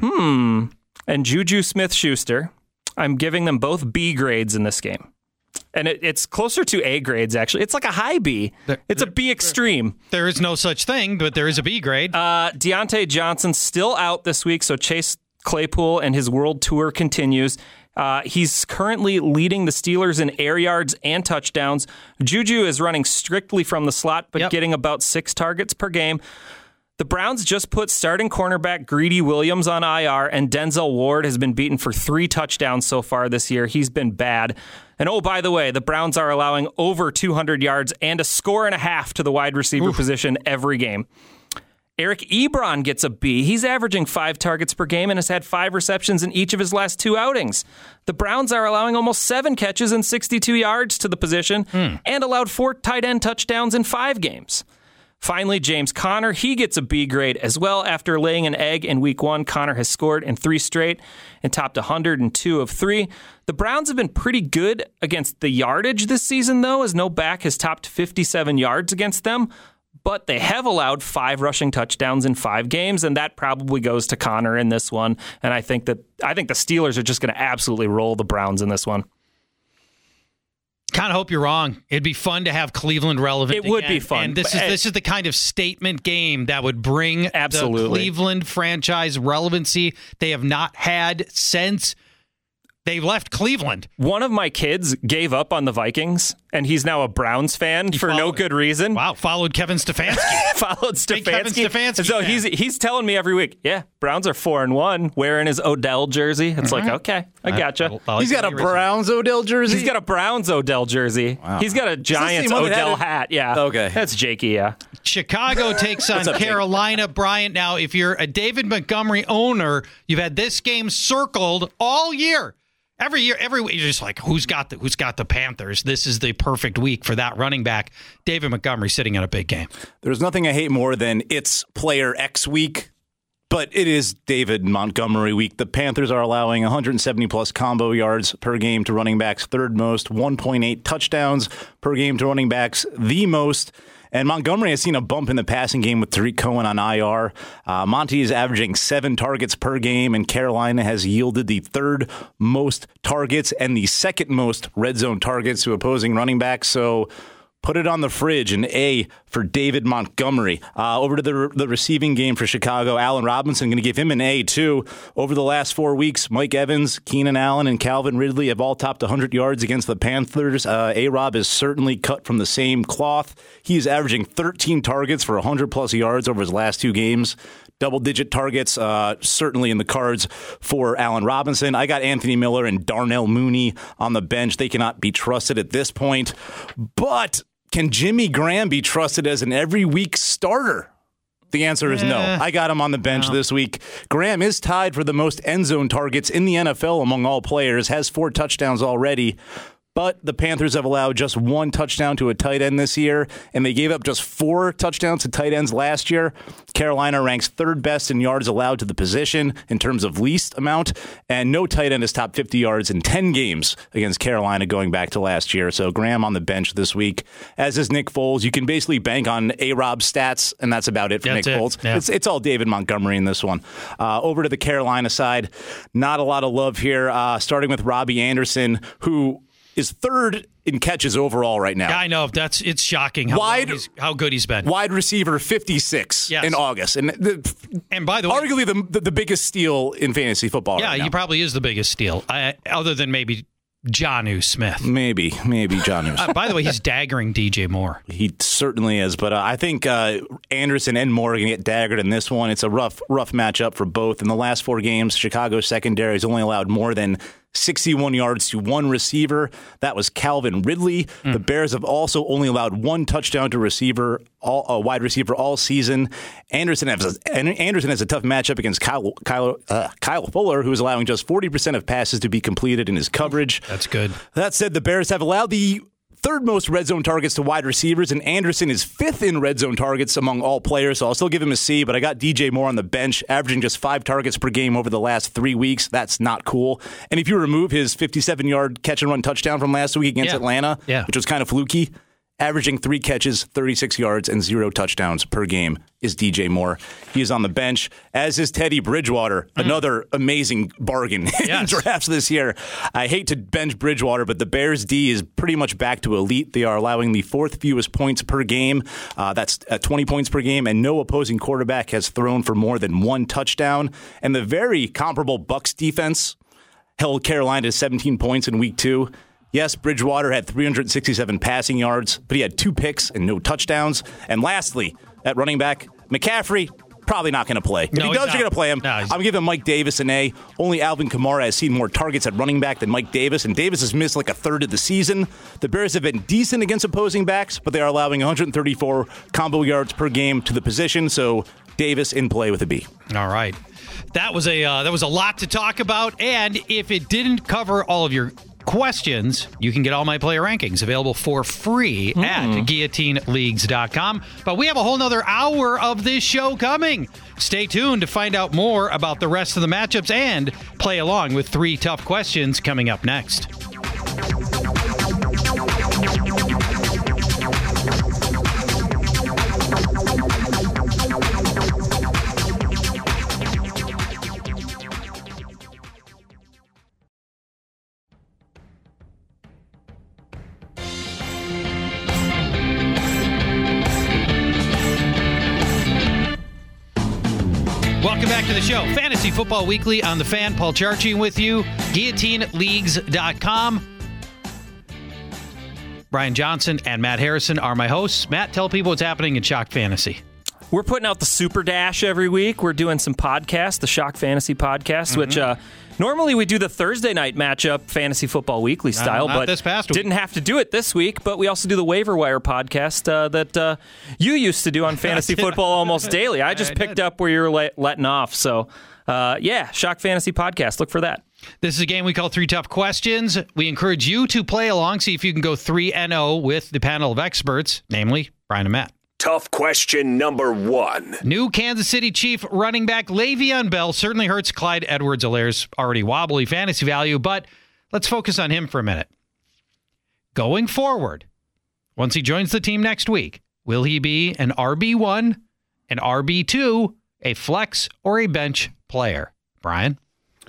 and Juju Smith-Schuster, I'm giving them both B grades in this game. And it's closer to A grades, actually. It's like a high B. It's a B extreme. There is no such thing, but there is a B grade. Deontay Johnson still out this week, so Chase Claypool and his world tour continues. He's currently leading the Steelers in air yards and touchdowns. Juju is running strictly from the slot, but getting about 6 targets per game. The Browns just put starting cornerback Greedy Williams on IR, and Denzel Ward has been beaten for 3 touchdowns so far this year. He's been bad. And oh, by the way, the Browns are allowing over 200 yards and a score and a half to the wide receiver position every game. Eric Ebron gets a B. He's averaging 5 targets per game and has had 5 receptions in each of his last 2 outings. The Browns are allowing almost 7 catches and 62 yards to the position and allowed 4 tight end touchdowns in 5 games. Finally, James Conner, he gets a B grade as well. After laying an egg in week 1, Conner has scored in 3 straight and topped 102 of 3. The Browns have been pretty good against the yardage this season, though, as no back has topped 57 yards against them. but they have allowed 5 rushing touchdowns in 5 games, and that probably goes to Connor in this one. And I think the Steelers are just going to absolutely roll the Browns in this one. Kind of hope you're wrong. It'd be fun to have Cleveland relevant. It would be fun. And this is the kind of statement game that would bring the Cleveland franchise relevancy they have not had since they left Cleveland. One of my kids gave up on the Vikings, and he's now a Browns fan no good reason. Wow, followed Kevin Stefanski. Followed Stefanski. Kevin Stefanski so fan. he's telling me every week, yeah, Browns are 4-1, wearing his Odell jersey. It's like, okay, I gotcha. He's got a Browns Odell jersey? He's got a Browns Odell jersey. Wow. He's got a Giants Odell hat. Yeah. Okay. That's Jakey, yeah. Chicago takes on Carolina. Bryant, now, if you're a David Montgomery owner, you've had this game circled all year. Every year, you're just like, who's got the Panthers? This is the perfect week for that running back. David Montgomery sitting in a big game. There's nothing I hate more than it's player X week, but it is David Montgomery week. The Panthers are allowing 170-plus combo yards per game to running backs, third most, 1.8 touchdowns per game to running backs, the most. And Montgomery has seen a bump in the passing game with Tariq Cohen on IR. Monty is averaging 7 targets per game, and Carolina has yielded the third most targets and the second most red zone targets to opposing running backs. So put it on the fridge, an A for David Montgomery. Over to the receiving game for Chicago, Allen Robinson, going to give him an A, too. Over the last 4 weeks, Mike Evans, Keenan Allen, and Calvin Ridley have all topped 100 yards against the Panthers. A-Rob is certainly cut from the same cloth. He's averaging 13 targets for 100-plus yards over his last 2 games. Double-digit targets, certainly in the cards for Allen Robinson. I got Anthony Miller and Darnell Mooney on the bench. They cannot be trusted at this point. But can Jimmy Graham be trusted as an every-week starter? The answer is no. I got him on the bench this week. Graham is tied for the most end zone targets in the NFL among all players, has 4 touchdowns already. But the Panthers have allowed just 1 touchdown to a tight end this year, and they gave up just 4 touchdowns to tight ends last year. Carolina ranks 3rd best in yards allowed to the position in terms of least amount, and no tight end has topped 50 yards in 10 games against Carolina going back to last year. So Graham on the bench this week, as is Nick Foles. You can basically bank on A-Rob's stats, and that's about it for Nick Foles. Yeah. It's all David Montgomery in this one. Over to the Carolina side, not a lot of love here, starting with Robbie Anderson, who is 3rd in catches overall right now. Yeah, I know. It's shocking how good he's been. Wide receiver 56 in August. And by the way, arguably the biggest steal in fantasy football right now. He probably is the biggest steal, other than maybe Jonnu Smith. Maybe Jonnu. By the way, he's daggering DJ Moore. He certainly is, but I think Anderson and Moore are going to get daggered in this one. It's a rough matchup for both. In the last 4 games, Chicago's secondary has only allowed more than 61 yards to 1 receiver. That was Calvin Ridley. The Bears have also only allowed 1 touchdown to a wide receiver all season. Anderson has a tough matchup against Kyle Fuller, who is allowing just 40% of passes to be completed in his coverage. That's good. That said, the Bears have allowed the 3rd most red zone targets to wide receivers, and Anderson is 5th in red zone targets among all players, so I'll still give him a C, but I got DJ Moore on the bench, averaging just 5 targets per game over the last 3 weeks. That's not cool. And if you remove his 57-yard catch-and-run touchdown from last week against Atlanta, which was kind of fluky, averaging 3 catches, 36 yards, and 0 touchdowns per game is DJ Moore. He is on the bench, as is Teddy Bridgewater, another amazing bargain in drafts this year. I hate to bench Bridgewater, but the Bears' D is pretty much back to elite. They are allowing the 4th fewest points per game. That's 20 points per game, and no opposing quarterback has thrown for more than 1 touchdown. And the very comparable Bucs defense held Carolina to 17 points in week 2. Yes, Bridgewater had 367 passing yards, but he had 2 picks and no touchdowns. And lastly, at running back, McCaffrey, probably not going to play. If he does, you're going to play him. I'm giving Mike Davis an A. Only Alvin Kamara has seen more targets at running back than Mike Davis, and Davis has missed like a third of the season. The Bears have been decent against opposing backs, but they are allowing 134 combo yards per game to the position, so Davis in play with a B. All right. That was a lot to talk about, and if it didn't cover all of your questions, you can get all my player rankings available for free at guillotineleagues.com. But we have a whole nother hour of this show coming. Stay tuned to find out more about the rest of the matchups and play along with 3 tough questions coming up next. Welcome back to the show. Fantasy Football Weekly on The Fan. Paul Charchian with you. GuillotineLeagues.com. Brian Johnson and Matt Harrison are my hosts. Matt, tell people what's happening in Shock Fantasy. We're putting out the Super Dash every week. We're doing some podcasts, the Shock Fantasy podcast, which normally we do the Thursday night matchup, Fantasy Football Weekly style, not but this past week. Didn't have to do it this week. But we also do the Waiver Wire podcast that you used to do on Fantasy Football almost daily. I just picked up where you were letting off. So, Shock Fantasy podcast. Look for that. This is a game we call Three Tough Questions. We encourage you to play along, see if you can go 3-0 with the panel of experts, namely Brian and Matt. Tough question number 1. New Kansas City Chief running back Le'Veon Bell certainly hurts Clyde Edwards-Helaire's already wobbly fantasy value, but let's focus on him for a minute. Going forward, once he joins the team next week, will he be an RB1, an RB2, a flex, or a bench player? Brian?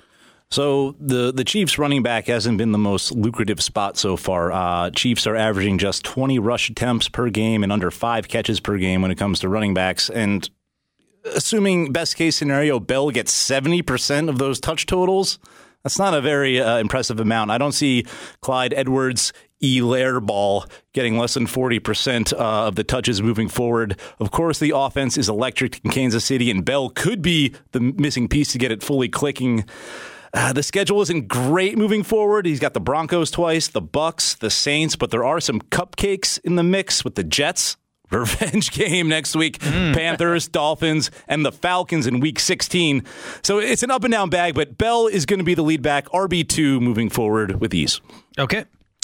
So the Chiefs running back hasn't been the most lucrative spot so far. Chiefs are averaging just 20 rush attempts per game and under 5 catches per game when it comes to running backs. And assuming best case scenario, Bell gets 70% of those touch totals, that's not a very impressive amount. I don't see Clyde Edwards-Helaire ball getting less than 40% of the touches moving forward. Of course, the offense is electric in Kansas City, and Bell could be the missing piece to get it fully clicking. The schedule isn't great moving forward. He's got the Broncos twice, the Bucks, the Saints, but there are some cupcakes in the mix with the Jets. Revenge game next week. Panthers, Dolphins, and the Falcons in Week 16. So it's an up-and-down bag, but Bell is going to be the lead back, RB2 moving forward with ease. Okay.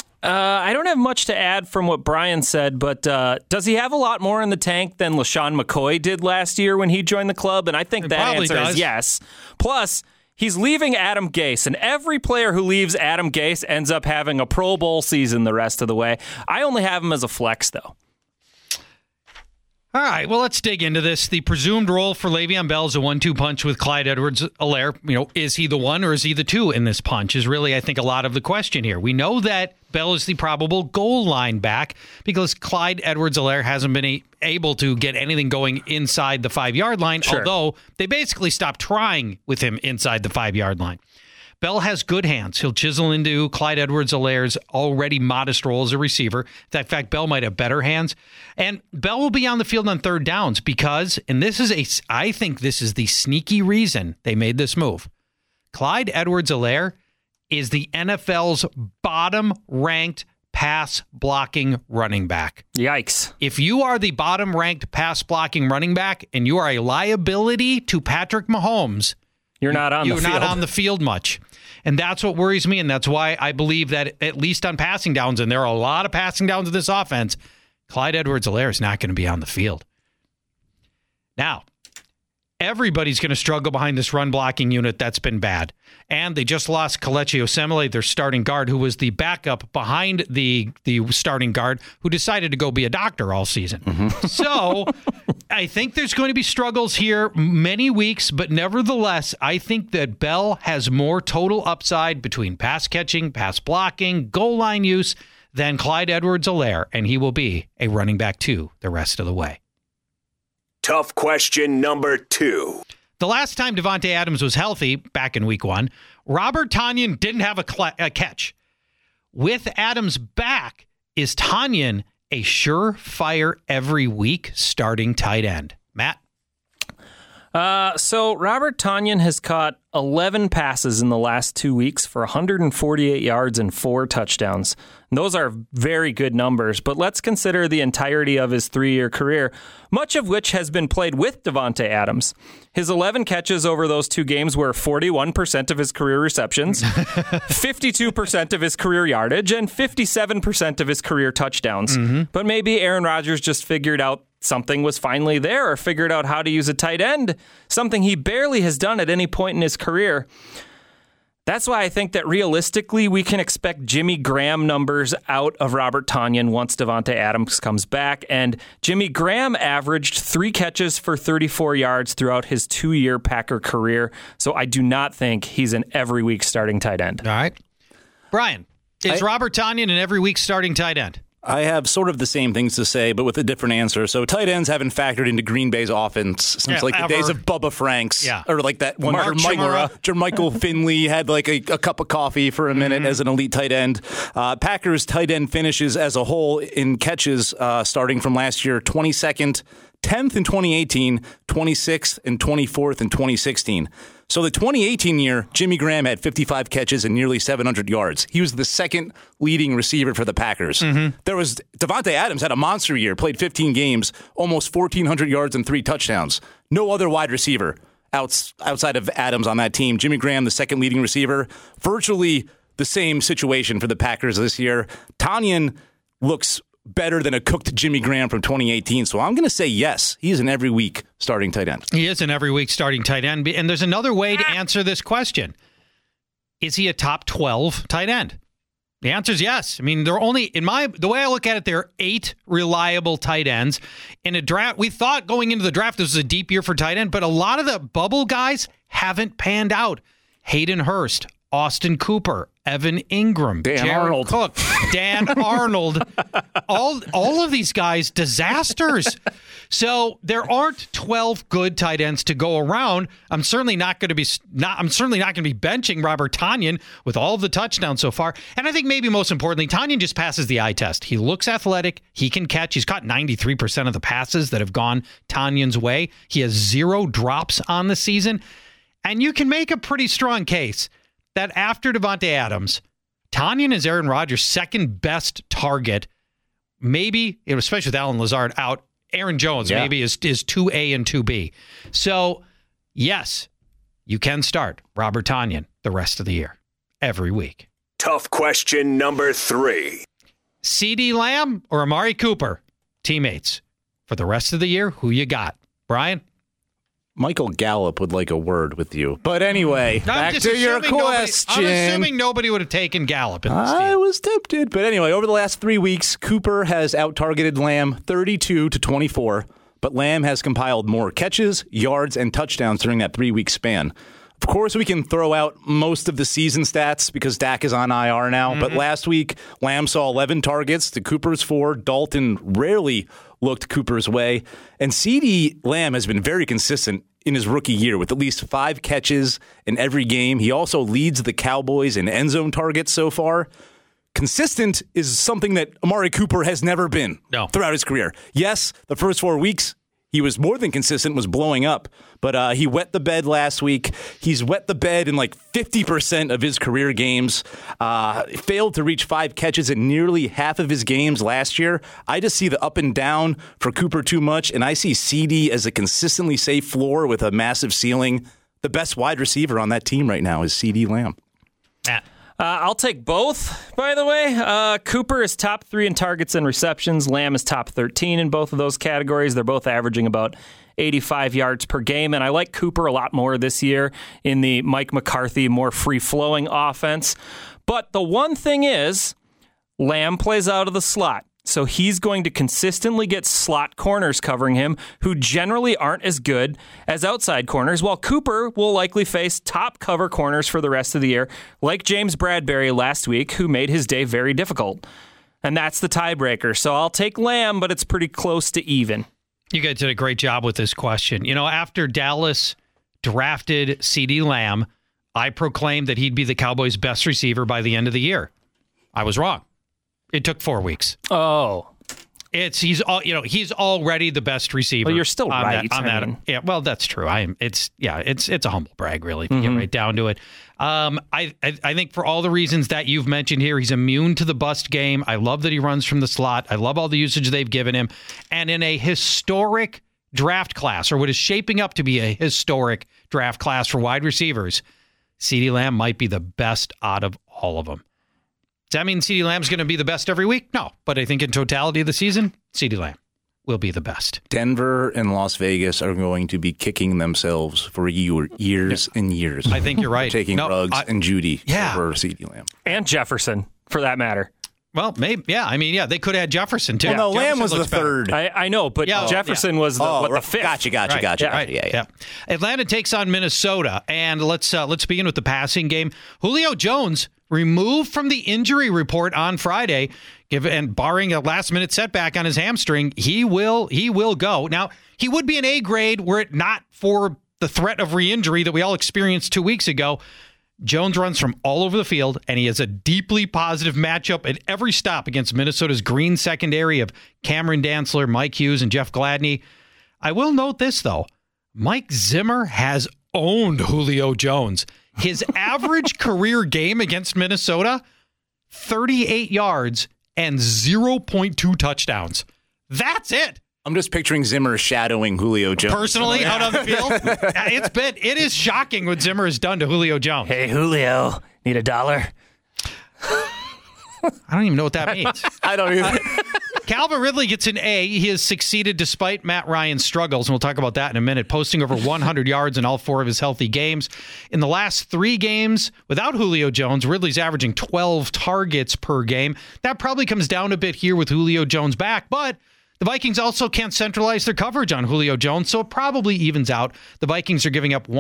I don't have much to add from what Brian said, but does he have a lot more in the tank than LaShawn McCoy did last year when he joined the club? And I think that answer is yes. Plus, he's leaving Adam Gase, and every player who leaves Adam Gase ends up having a Pro Bowl season the rest of the way. I only have him as a flex, though. All right, well, let's dig into this. The presumed role for Le'Veon Bell is a 1-2 punch with Clyde Edwards-Helaire. Is he the 1 or is he the 2 in this punch is really, I think, a lot of the question here. We know that Bell is the probable goal line back because Clyde Edwards-Helaire hasn't been able to get anything going inside the 5-yard line, although they basically stopped trying with him inside the 5-yard line. Bell has good hands. He'll chisel into Clyde Edwards-Helaire's already modest role as a receiver. In fact, Bell might have better hands. And Bell will be on the field on third downs because, and I think this is the sneaky reason they made this move. Clyde Edwards-Helaire is the NFL's bottom-ranked pass-blocking running back. Yikes. If you are the bottom-ranked pass-blocking running back and you are a liability to Patrick Mahomes, you're not on the field much. And that's what worries me, and that's why I believe that at least on passing downs, and there are a lot of passing downs in this offense, Clyde Edwards-Helaire is not going to be on the field. Now, everybody's going to struggle behind this run blocking unit that's been bad. And they just lost Kelechi Osemele, their starting guard, who was the backup behind the starting guard, who decided to go be a doctor all season. Mm-hmm. So I think there's going to be struggles here many weeks, but nevertheless, I think that Bell has more total upside between pass catching, pass blocking, goal line use than Clyde Edwards-Helaire, and he will be a running back 2 the rest of the way. Tough question number 2. The last time Davante Adams was healthy, back in Week 1, Robert Tonyan didn't have a catch. With Adams back, is Tonyan a surefire every week starting tight end? Matt? So Robert Tonyan has caught 11 passes in the last 2 weeks for 148 yards and 4 touchdowns. And those are very good numbers, but let's consider the entirety of his 3-year career, much of which has been played with Davante Adams. His 11 catches over those 2 games were 41% of his career receptions, 52% of his career yardage, and 57% of his career touchdowns. Mm-hmm. But maybe Aaron Rodgers just figured out something was finally there, or figured out how to use a tight end, something he barely has done at any point in his career. That's why I think that realistically we can expect Jimmy Graham numbers out of Robert Tonyan once Davante Adams comes back. And Jimmy Graham averaged 3 catches for 34 yards throughout his 2-year Packer career. So I do not think he's an every week starting tight end. All right. Brian, is Robert Tonyan an every week starting tight end? I have sort of the same things to say, but with a different answer. So tight ends haven't factored into Green Bay's offense since the days of Bubba Franks. Yeah. Or like that one Mark Jermichael Finley had like a cup of coffee for a minute as an elite tight end. Packers tight end finishes as a whole in catches starting from last year, 22nd, 10th in 2018, 26th and 24th in 2016. So the 2018 year, Jimmy Graham had 55 catches and nearly 700 yards. He was the second leading receiver for the Packers. There was Davante Adams had a monster year, played 15 games, almost 1,400 yards and 3 touchdowns. No other wide receiver outside of Adams on that team. Jimmy Graham, the second leading receiver. Virtually the same situation for the Packers this year. Tonyan looks better than a cooked Jimmy Graham from 2018. So I'm going to say yes. He is an every week starting tight end. He is an every week starting tight end. And there's another way to answer this question. Is he a top 12 tight end? The answer is yes. I mean, there are only, the way I look at it, there are 8 reliable tight ends. In a draft, we thought going into the draft this was a deep year for tight end, but a lot of the bubble guys haven't panned out. Hayden Hurst, Austin Cooper, Evan Ingram, Dan Jared Arnold. Cook, Dan Arnold, all of these guys, disasters. So there aren't 12 good tight ends to go around. I'm certainly not going to be benching Robert Tonyan with all of the touchdowns so far. And I think maybe most importantly, Tonyan just passes the eye test. He looks athletic. He can catch. He's caught 93% of the passes that have gone Tonyan's way. He has 0 drops on the season. And you can make a pretty strong case that after Davante Adams, Tonyan is Aaron Rodgers' second best target. Maybe, especially with Alan Lazard out, Aaron Jones maybe is 2A and 2B. So, yes, you can start Robert Tonyan the rest of the year, every week. Tough question number 3. CeeDee Lamb or Amari Cooper, teammates, for the rest of the year, who you got? Brian? Michael Gallup would like a word with you. But anyway, back to your question. I'm assuming nobody would have taken Gallup in this deal. I was tempted. But anyway, over the last 3 weeks, Cooper has out-targeted Lamb 32-24, but Lamb has compiled more catches, yards, and touchdowns during that 3-week span. Of course, we can throw out most of the season stats because Dak is on IR now, but last week, Lamb saw 11 targets to Cooper's 4. Dalton rarely looked Cooper's way. And CeeDee Lamb has been very consistent in his rookie year with at least 5 catches in every game. He also leads the Cowboys in end zone targets so far. Consistent is something that Amari Cooper has never been throughout his career. Yes, the first 4 weeks, he was more than consistent, was blowing up. But he wet the bed last week. He's wet the bed in like 50% of his career games. Failed to reach 5 catches in nearly half of his games last year. I just see the up and down for Cooper too much, and I see CeeDee as a consistently safe floor with a massive ceiling. The best wide receiver on that team right now is CeeDee Lamb. Matt. I'll take both, by the way. Cooper is top 3 in targets and receptions. Lamb is top 13 in both of those categories. They're both averaging about 85 yards per game, and I like Cooper a lot more this year in the Mike McCarthy, more free-flowing offense. But the one thing is, Lamb plays out of the slot. So he's going to consistently get slot corners covering him who generally aren't as good as outside corners, while Cooper will likely face top cover corners for the rest of the year, like James Bradbury last week, who made his day very difficult. And that's the tiebreaker. So I'll take Lamb, but it's pretty close to even. You guys did a great job with this question. You know, after Dallas drafted CeeDee Lamb, I proclaimed that he'd be the Cowboys' best receiver by the end of the year. I was wrong. It took 4 weeks. Oh, he's already the best receiver. Well, you're still right. Yeah, well, that's true. It's a humble brag, really, if you get right down to it. I think for all the reasons that you've mentioned here, he's immune to the bust game. I love that he runs from the slot. I love all the usage they've given him. And in a historic draft class, or what is shaping up to be a historic draft class for wide receivers, CeeDee Lamb might be the best out of all of them. Does that mean CeeDee Lamb's going to be the best every week? No. But I think in totality of the season, CeeDee Lamb will be the best. Denver and Las Vegas are going to be kicking themselves for years and years. I think you're right. Taking Ruggs and Judy over CeeDee Lamb. And Jefferson, for that matter. Well, maybe, yeah. I mean, yeah, they could have had Jefferson, too. Well, no, Jefferson Lamb was the third. I know, but Jefferson was the fifth. Gotcha. Right. Yeah. Atlanta takes on Minnesota, and let's begin with the passing game. Julio Jones removed from the injury report on Friday, And barring a last-minute setback on his hamstring, he will go. Now, he would be an A grade were it not for the threat of re-injury that we all experienced 2 weeks ago. Jones runs from all over the field, and he has a deeply positive matchup at every stop against Minnesota's green secondary of Cameron Dantzler, Mike Hughes, and Jeff Gladney. I will note this, though. Mike Zimmer has owned Julio Jones. His average career game against Minnesota, 38 yards and 0.2 touchdowns. That's it. I'm just picturing Zimmer shadowing Julio Jones. Personally, out on the field, it is shocking what Zimmer has done to Julio Jones. Hey, Julio, need $1? I don't even know what that means. I don't either. Calvin Ridley gets an A. He has succeeded despite Matt Ryan's struggles, and we'll talk about that in a minute, posting over 100 yards in all 4 of his healthy games. In the last 3 games without Julio Jones, Ridley's averaging 12 targets per game. That probably comes down a bit here with Julio Jones back, but the Vikings also can't centralize their coverage on Julio Jones, so it probably evens out. The Vikings are giving up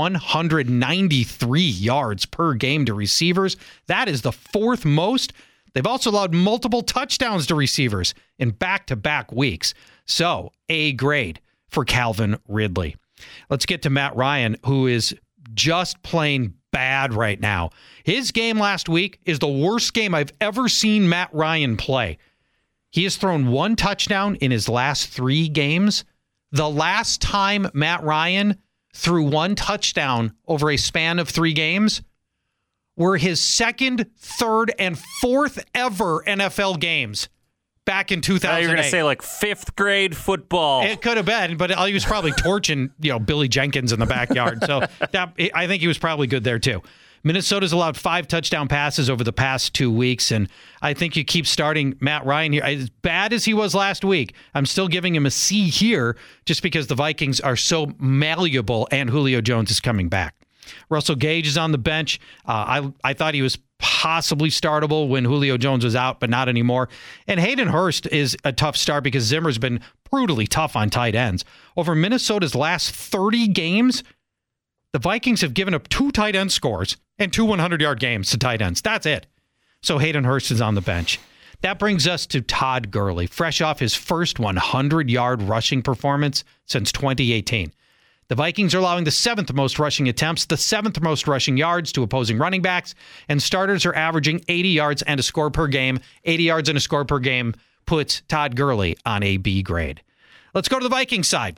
193 yards per game to receivers. That is the 4th most. They've also allowed multiple touchdowns to receivers in back-to-back weeks. So, A grade for Calvin Ridley. Let's get to Matt Ryan, who is just plain bad right now. His game last week is the worst game I've ever seen Matt Ryan play. He has thrown 1 touchdown in his last 3 games. The last time Matt Ryan threw 1 touchdown over a span of 3 games were his 2nd, 3rd, and 4th ever NFL games back in 2008. You're going to say like 5th grade football. It could have been, but he was probably torching Billy Jenkins in the backyard. So I think he was probably good there too. Minnesota's allowed 5 touchdown passes over the past 2 weeks, and I think you keep starting Matt Ryan here. As bad as he was last week, I'm still giving him a C here just because the Vikings are so malleable and Julio Jones is coming back. Russell Gage is on the bench. I thought he was possibly startable when Julio Jones was out, but not anymore. And Hayden Hurst is a tough start because Zimmer's been brutally tough on tight ends. Over Minnesota's last 30 games, the Vikings have given up 2 tight end scores and 2 100-yard games to tight ends. That's it. So Hayden Hurst is on the bench. That brings us to Todd Gurley, fresh off his first 100-yard rushing performance since 2018. The Vikings are allowing the 7th most rushing attempts, the 7th most rushing yards to opposing running backs, and starters are averaging 80 yards and a score per game. 80 yards and a score per game puts Todd Gurley on a B grade. Let's go to the Vikings side.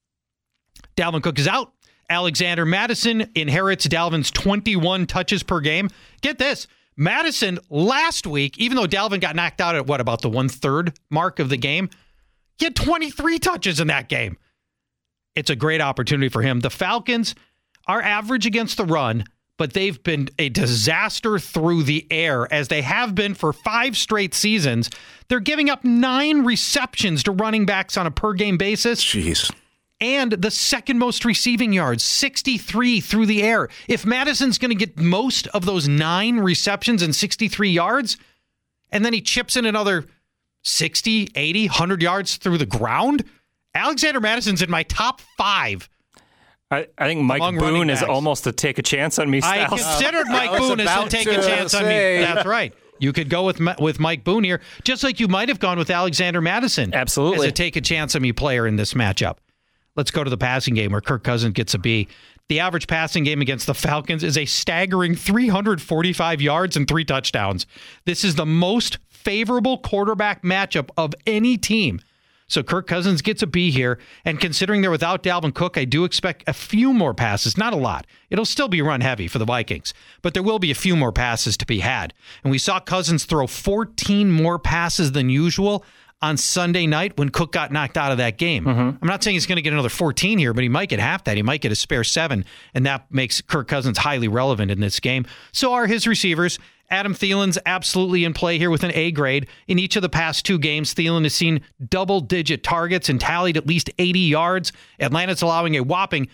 Dalvin Cook is out. Alexander Mattison inherits Dalvin's 21 touches per game. Get this. Mattison last week, even though Dalvin got knocked out at about the 1/3 mark of the game, he had 23 touches in that game. It's a great opportunity for him. The Falcons are average against the run, but they've been a disaster through the air, as they have been for 5 straight seasons. They're giving up 9 receptions to running backs on a per-game basis. Jeez. And the 2nd most receiving yards, 63 through the air. If Madison's going to get most of those 9 receptions and 63 yards, and then he chips in another 60, 80, 100 yards through the ground, Alexander Madison's in my top 5. I think Mike Boone is almost a take a chance on me style. I considered Mike Boone as a take a chance on me. That's right. You could go with Mike Boone here, just like you might have gone with Alexander Mattison. Absolutely. As a take a chance on me player in this matchup. Let's go to the passing game where Kirk Cousins gets a B. The average passing game against the Falcons is a staggering 345 yards and 3 touchdowns. This is the most favorable quarterback matchup of any team. So Kirk Cousins gets a B here, and considering they're without Dalvin Cook, I do expect a few more passes. Not a lot. It'll still be run heavy for the Vikings, but there will be a few more passes to be had. And we saw Cousins throw 14 more passes than usual on Sunday night when Cook got knocked out of that game. I'm not saying he's going to get another 14 here, but he might get half that. He might get a spare 7, and that makes Kirk Cousins highly relevant in this game. So are his receivers. Adam Thielen's absolutely in play here with an A grade. In each of the past 2 games, Thielen has seen double-digit targets and tallied at least 80 yards. Atlanta's allowing a whopping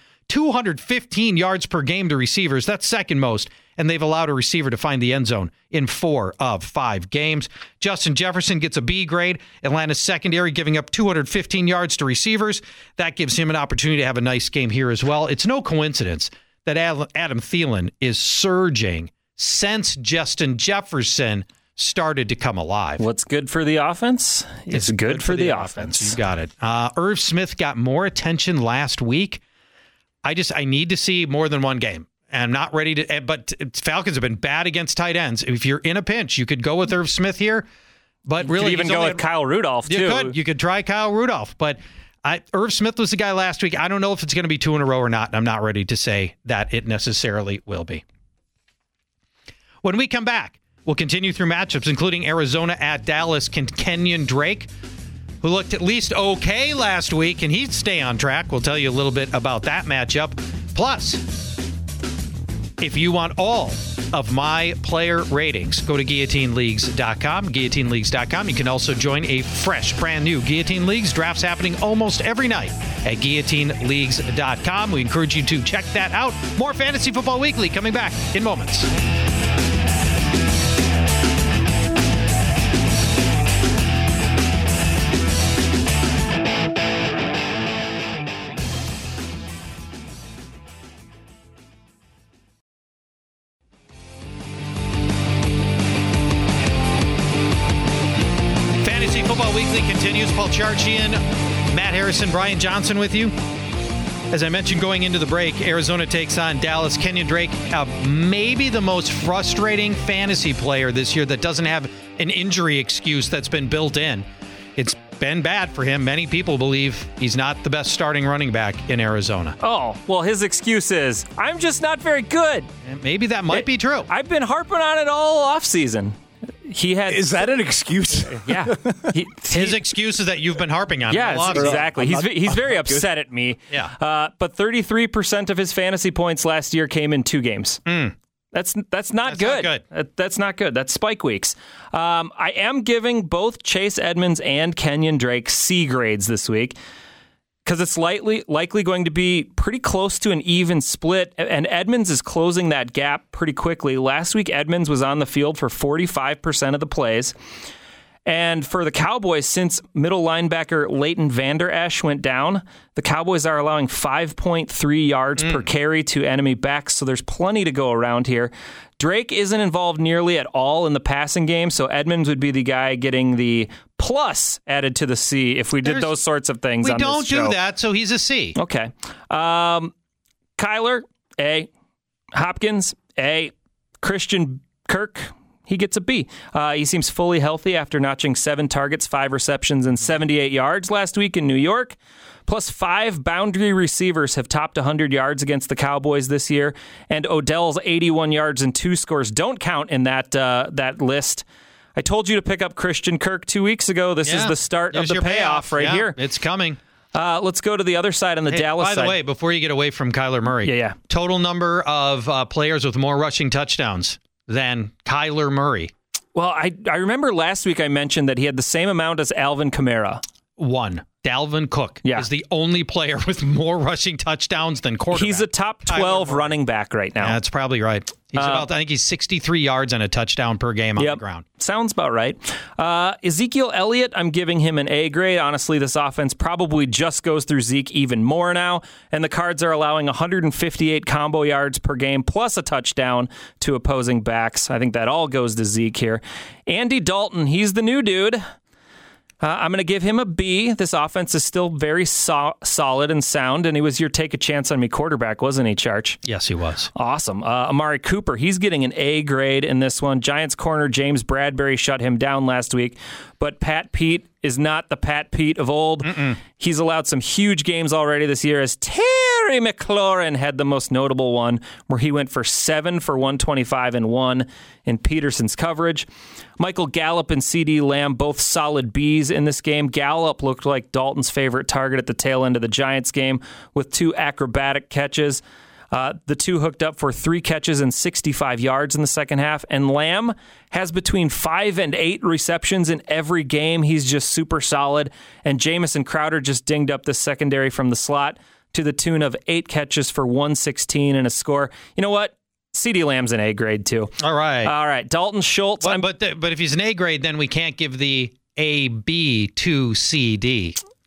215 yards per game to receivers. That's 2nd most, and they've allowed a receiver to find the end zone in 4 of 5 games. Justin Jefferson gets a B grade. Atlanta's secondary giving up 215 yards to receivers. That gives him an opportunity to have a nice game here as well. It's no coincidence that Adam Thielen is surging since Justin Jefferson started to come alive. What's good for the offense is good for the offense. You got it. Irv Smith got more attention last week. I need to see more than one game. And I'm not ready to, but Falcons have been bad against tight ends. If you're in a pinch, you could go with Irv Smith here. But You really, could even go with Kyle Rudolph, too. You could try Kyle Rudolph. But Irv Smith was the guy last week. I don't know if it's going to be 2 in a row or not. And I'm not ready to say that it necessarily will be. When we come back, we'll continue through matchups, including Arizona at Dallas. Can Kenyon Drake, who looked at least okay last week, and he'd stay on track. We'll tell you a little bit about that matchup. Plus, if you want all of my player ratings, go to GuillotineLeagues.com, GuillotineLeagues.com. You can also join a fresh, brand new Guillotine Leagues. Drafts happening almost every night at GuillotineLeagues.com. We encourage you to check that out. More Fantasy Football Weekly coming back in moments. Football Weekly continues. Paul Charchian, Matt Harrison, Brian Johnson with you. As I mentioned going into the break, Arizona takes on Dallas. Kenyon Drake, maybe the most frustrating fantasy player this year that doesn't have an injury excuse that's been built in. It's been bad for him. Many people believe he's not the best starting running back in Arizona. Oh, well, his excuse is, I'm just not very good. And maybe that might be true. I've been harping on it all offseason. Is that an excuse? Yeah. His excuse is that you've been harping on him. Yes, exactly. He's very upset at me. Yeah. But 33% of his fantasy points last year came in 2 games. That's not good. That's not good. That's spike weeks. I am giving both Chase Edmonds and Kenyon Drake C grades this week, because it's likely going to be pretty close to an even split, and Edmonds is closing that gap pretty quickly. Last week, Edmonds was on the field for 45% of the plays. And for the Cowboys, since middle linebacker Leighton Vander Esch went down, the Cowboys are allowing 5.3 yards per carry to enemy backs, so there's plenty to go around here. Drake isn't involved nearly at all in the passing game, so Edmonds would be the guy getting the plus added to the C if we did those sorts of things on this show. We don't do that, so he's a C. Okay. Kyler, A. Hopkins, A. Christian Kirk, he gets a B. He seems fully healthy after notching 7 targets, 5 receptions, and 78 yards last week in New York. Plus 5 boundary receivers have topped 100 yards against the Cowboys this year, and Odell's 81 yards and 2 scores don't count in that list. I told you to pick up Christian Kirk 2 weeks ago. This is the start of the payoff right here. It's coming. Let's go to the other side on the Dallas side. By the way, before you get away from Kyler Murray, total number of players with more rushing touchdowns than Kyler Murray. Well, I remember last week I mentioned that he had the same amount as Alvin Kamara. 1. Dalvin Cook is the only player with more rushing touchdowns than quarterback. He's a top 12 running back right now. Yeah, that's probably right. He's I think he's 63 yards and a touchdown per game on the ground. Sounds about right. Ezekiel Elliott, I'm giving him an A grade. Honestly, this offense probably just goes through Zeke even more now, and the Cards are allowing 158 combo yards per game plus a touchdown to opposing backs. I think that all goes to Zeke here. Andy Dalton, he's the new dude. I'm going to give him a B. This offense is still very solid and sound, and he was your take a chance on me quarterback, wasn't he, Charch? Yes, he was. Awesome. Amari Cooper, he's getting an A grade in this one. Giants corner James Bradbury shut him down last week, but Pat Pete is not the Pat Pete of old. He's allowed some huge games already this year, as Terry McLaurin had the most notable one, where he went for 7 for 125 and 1 in Peterson's coverage. Michael Gallup and CD Lamb, both solid Bs in this game. Gallup looked like Dalton's favorite target at the tail end of the Giants game with 2 acrobatic catches. The 2 hooked up for 3 catches and 65 yards in the second half. And Lamb has between 5 and 8 receptions in every game. He's just super solid. And Jamison Crowder just dinged up the secondary from the slot to the tune of 8 catches for 116 and a score. You know what? CeeDee Lamb's an A grade, too. All right. Dalton Schultz. But if he's an A grade, then we can't give the A, B to CD.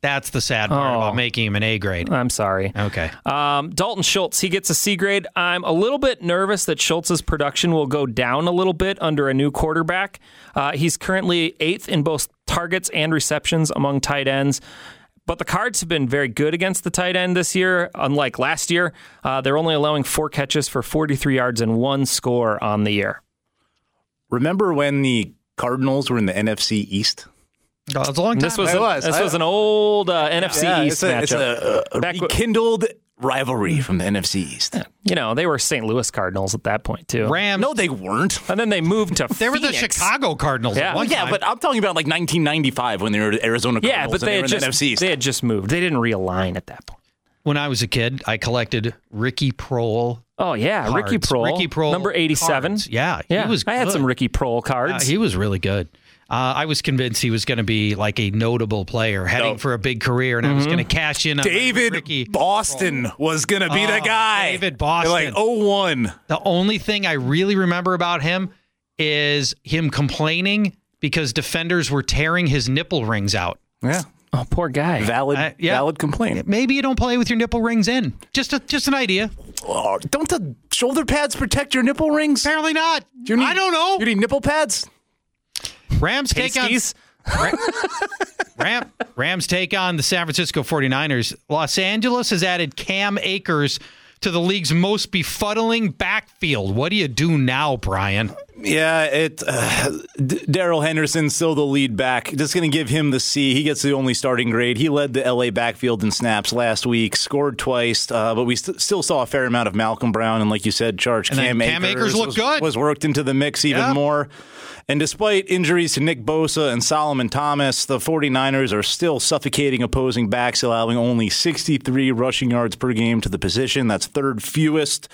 That's the sad part about making him an A grade. I'm sorry. Okay. Dalton Schultz, he gets a C grade. I'm a little bit nervous that Schultz's production will go down a little bit under a new quarterback. He's currently 8th in both targets and receptions among tight ends. But the Cards have been very good against the tight end this year. Unlike last year, they're only allowing 4 catches for 43 yards and 1 score on the year. Remember when the Cardinals were in the NFC East? Oh, it was a long time. This was an old NFC East matchup. It's a rekindled rivalry from the NFC East. You know, they were St. Louis Cardinals at that point, too. Rams. No, they weren't. And then they moved to They were the Phoenix. Chicago Cardinals at one time. But I'm talking about like 1995 when they were the Arizona Cardinals. Yeah, but they were in the NFC East. had just moved. They didn't realign at that point. When I was a kid, I collected Ricky Prohl. Oh, yeah, cards. Ricky Prohl. Number 87. Cards. Yeah, Yeah, he was I had good. some Ricky Prohl cards. He was really good. I was convinced he was going to be like a notable player heading for a big career, and I was going to cash in on David Ricky Boston was going to be the guy. David Boston. Like 0-1. The only thing I really remember about him is him complaining because defenders were tearing his nipple rings out. Yeah. Oh, poor guy. Valid complaint. Maybe you don't play with your nipple rings in. Just an idea. Oh, don't the shoulder pads protect your nipple rings? Apparently not. I don't know. You need nipple pads? Rams take on Rams take on the San Francisco 49ers. Los Angeles has added Cam Akers to the league's most befuddling backfield. What do you do now, Brian? Yeah, Darrell Henderson's still the lead back. Just going to give him the C. He gets the only starting grade. He led the LA backfield in snaps last week, scored twice, but we still saw a fair amount of Malcolm Brown. And like you said, Cam Akers looked good. Was worked into the mix even more. And despite injuries to Nick Bosa and Solomon Thomas, the 49ers are still suffocating opposing backs, allowing only 63 rushing yards per game to the position. That's third fewest.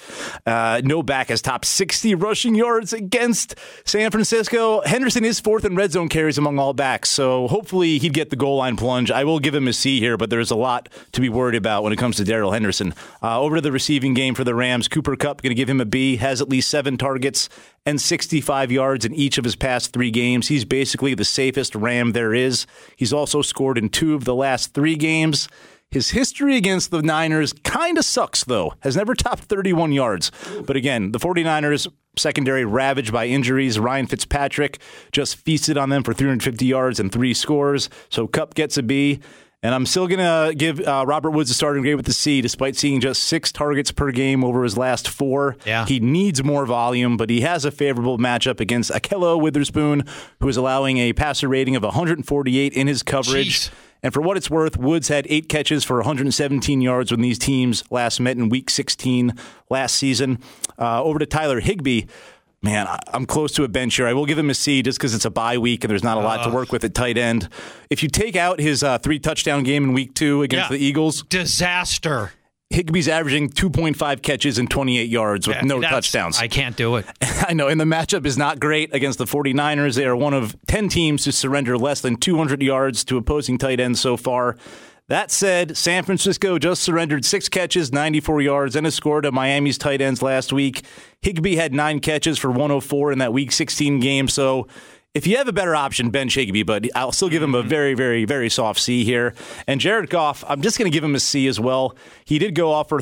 No back has topped 60 rushing yards against San Francisco. Henderson is 4th in red zone carries among all backs, so hopefully he'd get the goal line plunge. I will give him a C here, but there's a lot to be worried about when it comes to Darrell Henderson. Over to the receiving game for the Rams. Cooper Kupp, going to give him a B, has at least 7 targets and 65 yards in each of his past 3 games. He's basically the safest Ram there is. He's also scored in 2 of the last 3 games. His history against the Niners kind of sucks, though. Has never topped 31 yards. But again, the 49ers secondary ravaged by injuries. Ryan Fitzpatrick just feasted on them for 350 yards and 3 scores. So Kupp gets a B. And I'm still going to give Robert Woods a starting grade with the C, despite seeing just 6 targets per game over his last 4. Yeah. He needs more volume, but he has a favorable matchup against Akello Witherspoon, who is allowing a passer rating of 148 in his coverage. Jeez. And for what it's worth, Woods had 8 catches for 117 yards when these teams last met in Week 16 last season. Over to Tyler Higbee. Man, I'm close to a bench here. I will give him a C just because it's a bye week and there's not a lot to work with at tight end. If you take out his 3-touchdown game in Week 2 against the Eagles, disaster. Higbee's averaging 2.5 catches and 28 yards with no touchdowns. I can't do it. I know, and the matchup is not great against the 49ers. They are one of 10 teams to surrender less than 200 yards to opposing tight ends so far. That said, San Francisco just surrendered 6 catches, 94 yards, and a score to Miami's tight ends last week. Higbee had 9 catches for 104 in that Week 16 game. So if you have a better option, bench Higbee, but I'll still give him a very, very, very soft C here. And Jared Goff, I'm just going to give him a C as well. He did go off for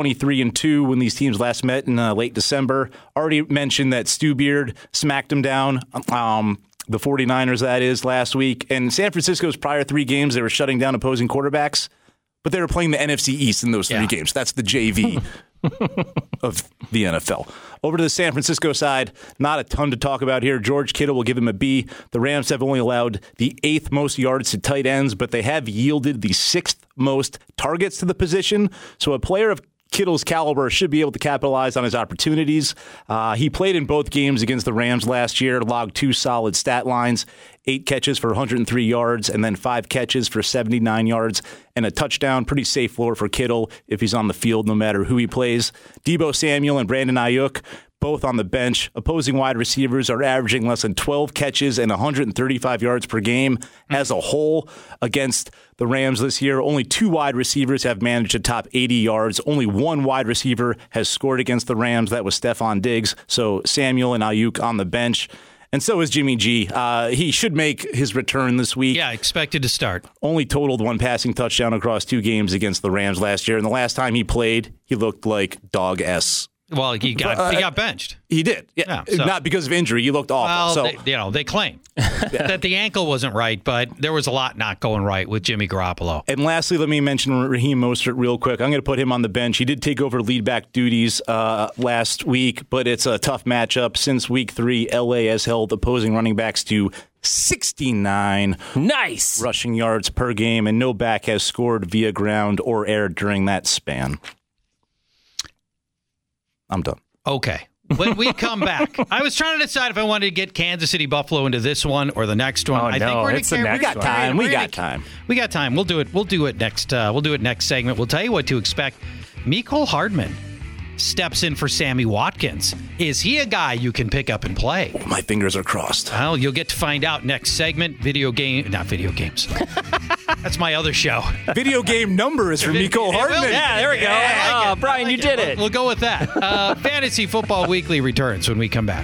3-23-2 when these teams last met in late December. Already mentioned that Stu Beard smacked him down. The 49ers, that is, last week. And San Francisco's prior 3 games, they were shutting down opposing quarterbacks, but they were playing the NFC East in those 3 games. That's the JV of the NFL. Over to the San Francisco side, not a ton to talk about here. George Kittle will give him a B. The Rams have only allowed the 8th most yards to tight ends, but they have yielded the 6th most targets to the position. So a player of Kittle's caliber should be able to capitalize on his opportunities. He played in both games against the Rams last year, logged 2 solid stat lines, 8 catches for 103 yards, and then 5 catches for 79 yards and a touchdown. Pretty safe floor for Kittle if he's on the field, no matter who he plays. Deebo Samuel and Brandon Ayuk, both on the bench. Opposing wide receivers are averaging less than 12 catches and 135 yards per game as a whole against the Rams this year. Only 2 wide receivers have managed to top 80 yards. Only 1 wide receiver has scored against the Rams. That was Stephon Diggs. So Samuel and Ayuk on the bench. And so is Jimmy G. He should make his return this week. Yeah, expected to start. Only totaled 1 passing touchdown across 2 games against the Rams last year. And the last time he played, he looked like dog S. Well, he got benched. He did. Yeah. so- Not because of injury. He looked awful. Well, they claim that the ankle wasn't right, but there was a lot not going right with Jimmy Garoppolo. And lastly, let me mention Raheem Mostert real quick. I'm going to put him on the bench. He did take over lead back duties last week, but it's a tough matchup. Since week 3, LA has held opposing running backs to 69 Nice rushing yards per game, and no back has scored via ground or air during that span. I'm done. Okay. When we come back, I was trying to decide if I wanted to get Kansas City Buffalo into this one or the next one. Oh, I think no, we're it's the next one. We got time. We got time. We'll do it. We'll do it next. We'll do it next segment. We'll tell you what to expect. Mecole Hardman steps in for Sammy Watkins. Is he a guy you can pick up and play? Oh, my fingers are crossed. Well, you'll get to find out next segment. Not video games. That's my other show. Video game numbers for Mecole Hardman. Yeah, there we go. I like it. Brian, you did it. We'll go with that. Fantasy Football Weekly returns when we come back.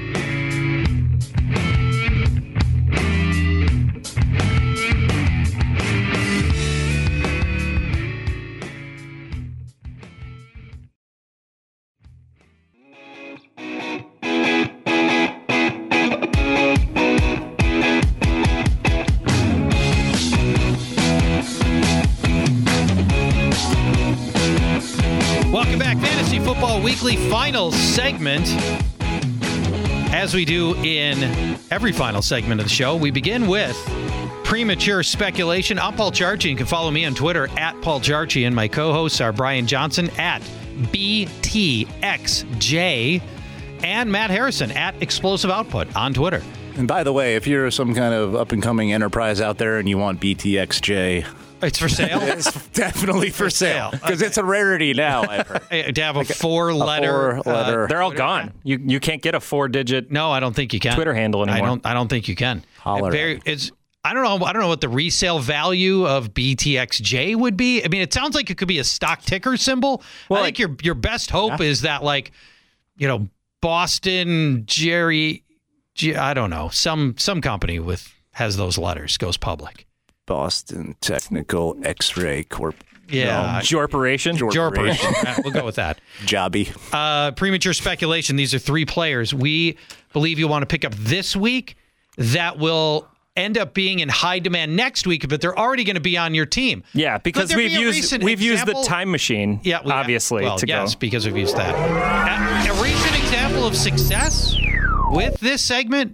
Welcome back. Fantasy Football Weekly final segment. As we do in every final segment of the show, we begin with premature speculation. I'm Paul Charchi. You can follow me on Twitter at Paul Charchi, and my co-hosts are Brian Johnson at BTXJ and Matt Harrison at Explosive Output on Twitter. And by the way, if you're some kind of up-and-coming enterprise out there and you want BTXJ, It's for sale? it's definitely for sale because it's a rarity now, I've heard. To have a four-letter. They're all gone. You can't get a 4-digit. No, I don't think you can. Twitter handle anymore. I don't think you can. Holler I don't know what the resale value of BTXJ would be. I mean, it sounds like it could be a stock ticker symbol. Well, I think your best hope is that, like, Boston I don't know, some company has those letters goes public. Boston Technical X-Ray Corp. Yeah. Jorporation. We'll go with that. Jobby. Premature speculation. These are 3 players we believe you want to pick up this week that will end up being in high demand next week, but they're already going to be on your team. Yeah, because we've used the time machine, obviously. Yes, because we've used that. A recent example of success with this segment?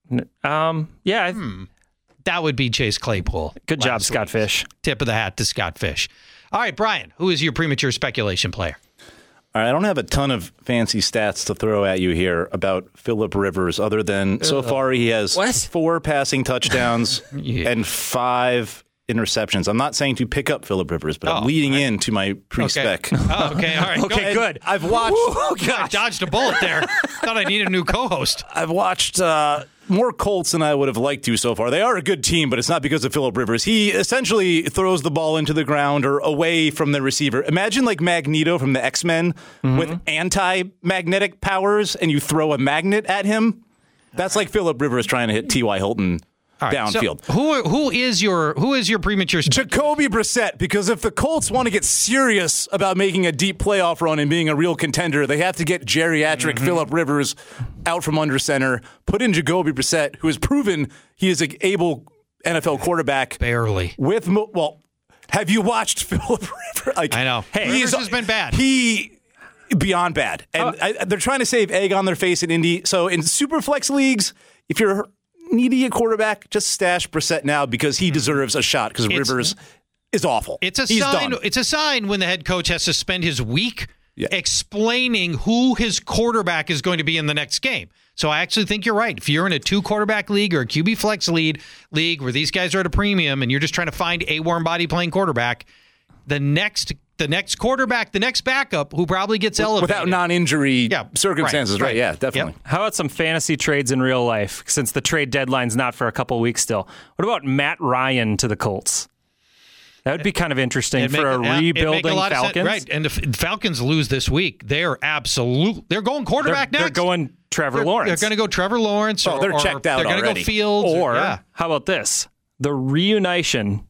That would be Chase Claypool. Good job, Scott Fish. Tip of the hat to Scott Fish. All right, Brian, who is your premature speculation player? All right, I don't have a ton of fancy stats to throw at you here about Phillip Rivers, other than so far he has 4 passing touchdowns and 5 interceptions. I'm not saying to pick up Phillip Rivers, but I'm leading into my pre-spec. Okay. All right. Okay, good. I've watched... I dodged a bullet there. Thought I needed a new co-host. I've watched more Colts than I would have liked to so far. They are a good team, but it's not because of Phillip Rivers. He essentially throws the ball into the ground or away from the receiver. Imagine like Magneto from the X-Men with anti-magnetic powers, and you throw a magnet at him. That's like Phillip Rivers trying to hit T.Y. Hilton downfield. So who is your premature Jacoby Brissett, because if the Colts want to get serious about making a deep playoff run and being a real contender, they have to get geriatric Phillip Rivers out from under center, put in Jacoby Brissett, who has proven he is an able NFL quarterback. Barely. Have you watched Phillip Rivers? I know. Hey, Rivers has been bad. Beyond bad. And they're trying to save egg on their face in Indy. So in Superflex leagues, if you're needy a quarterback, just stash Brissett now because he deserves a shot because Rivers is awful. It's a He's sign. done. It's a sign when the head coach has to spend his week explaining who his quarterback is going to be in the next game. So I actually think you're right. If you're in a 2-quarterback league or a QB flex league where these guys are at a premium and you're just trying to find a warm body playing quarterback, the next quarterback, the next backup who probably gets elevated. Without non-injury circumstances, right? Yeah, definitely. Yep. How about some fantasy trades in real life, since the trade deadline's not for a couple weeks still? What about Matt Ryan to the Colts? That would be kind of interesting for a rebuilding Falcons. Right, and if Falcons lose this week, they're going quarterback next. They're going Trevor Lawrence. They're going to go Trevor Lawrence. Oh, they're checked out They're going to go already. Fields. Or Yeah. how about this? The reunition.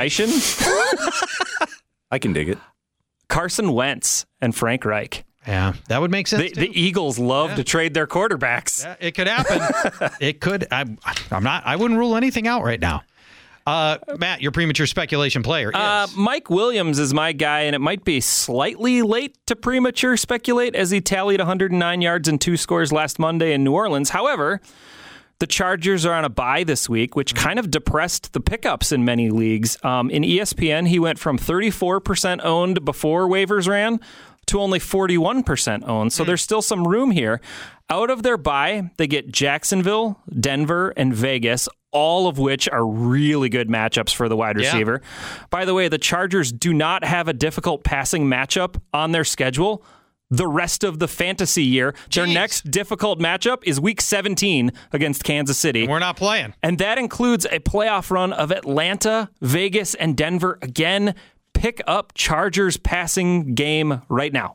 I can dig it. Carson Wentz and Frank Reich. Yeah, that would make sense. The Eagles love to trade their quarterbacks. Yeah, it could happen. It could. I wouldn't rule anything out right now. Matt, your premature speculation player is Mike Williams is my guy, and it might be slightly late to premature speculate as he tallied 109 yards and 2 scores last Monday in New Orleans. However, the Chargers are on a bye this week, which kind of depressed the pickups in many leagues. In ESPN, he went from 34% owned before waivers ran to only 41% owned. So there's still some room here. Out of their bye, they get Jacksonville, Denver, and Vegas, all of which are really good matchups for the wide receiver. By the way, the Chargers do not have a difficult passing matchup on their schedule the rest of the fantasy year. Their next difficult matchup is Week 17 against Kansas City. we're not playing. And that includes a playoff run of Atlanta, Vegas, and Denver. Again, pick up Chargers passing game right now.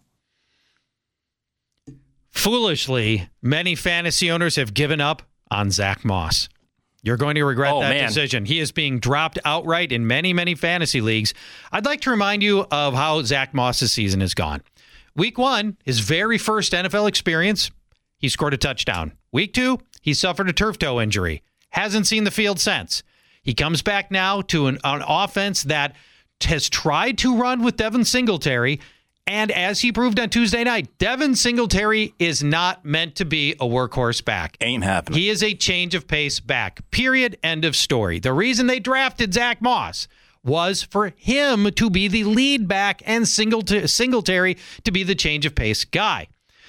Foolishly, many fantasy owners have given up on Zach Moss. You're going to regret that decision. He is being dropped outright in many, many fantasy leagues. I'd like to remind you of how Zach Moss's season has gone. Week 1, his very first NFL experience, he scored a touchdown. Week 2, he suffered a turf toe injury. Hasn't seen the field since. He comes back now to an offense that has tried to run with Devin Singletary, and as he proved on Tuesday night, Devin Singletary is not meant to be a workhorse back. Ain't happening. He is a change of pace back. Period. End of story. The reason they drafted Zach Moss was for him to be the lead back and Singletary to be the change of pace guy.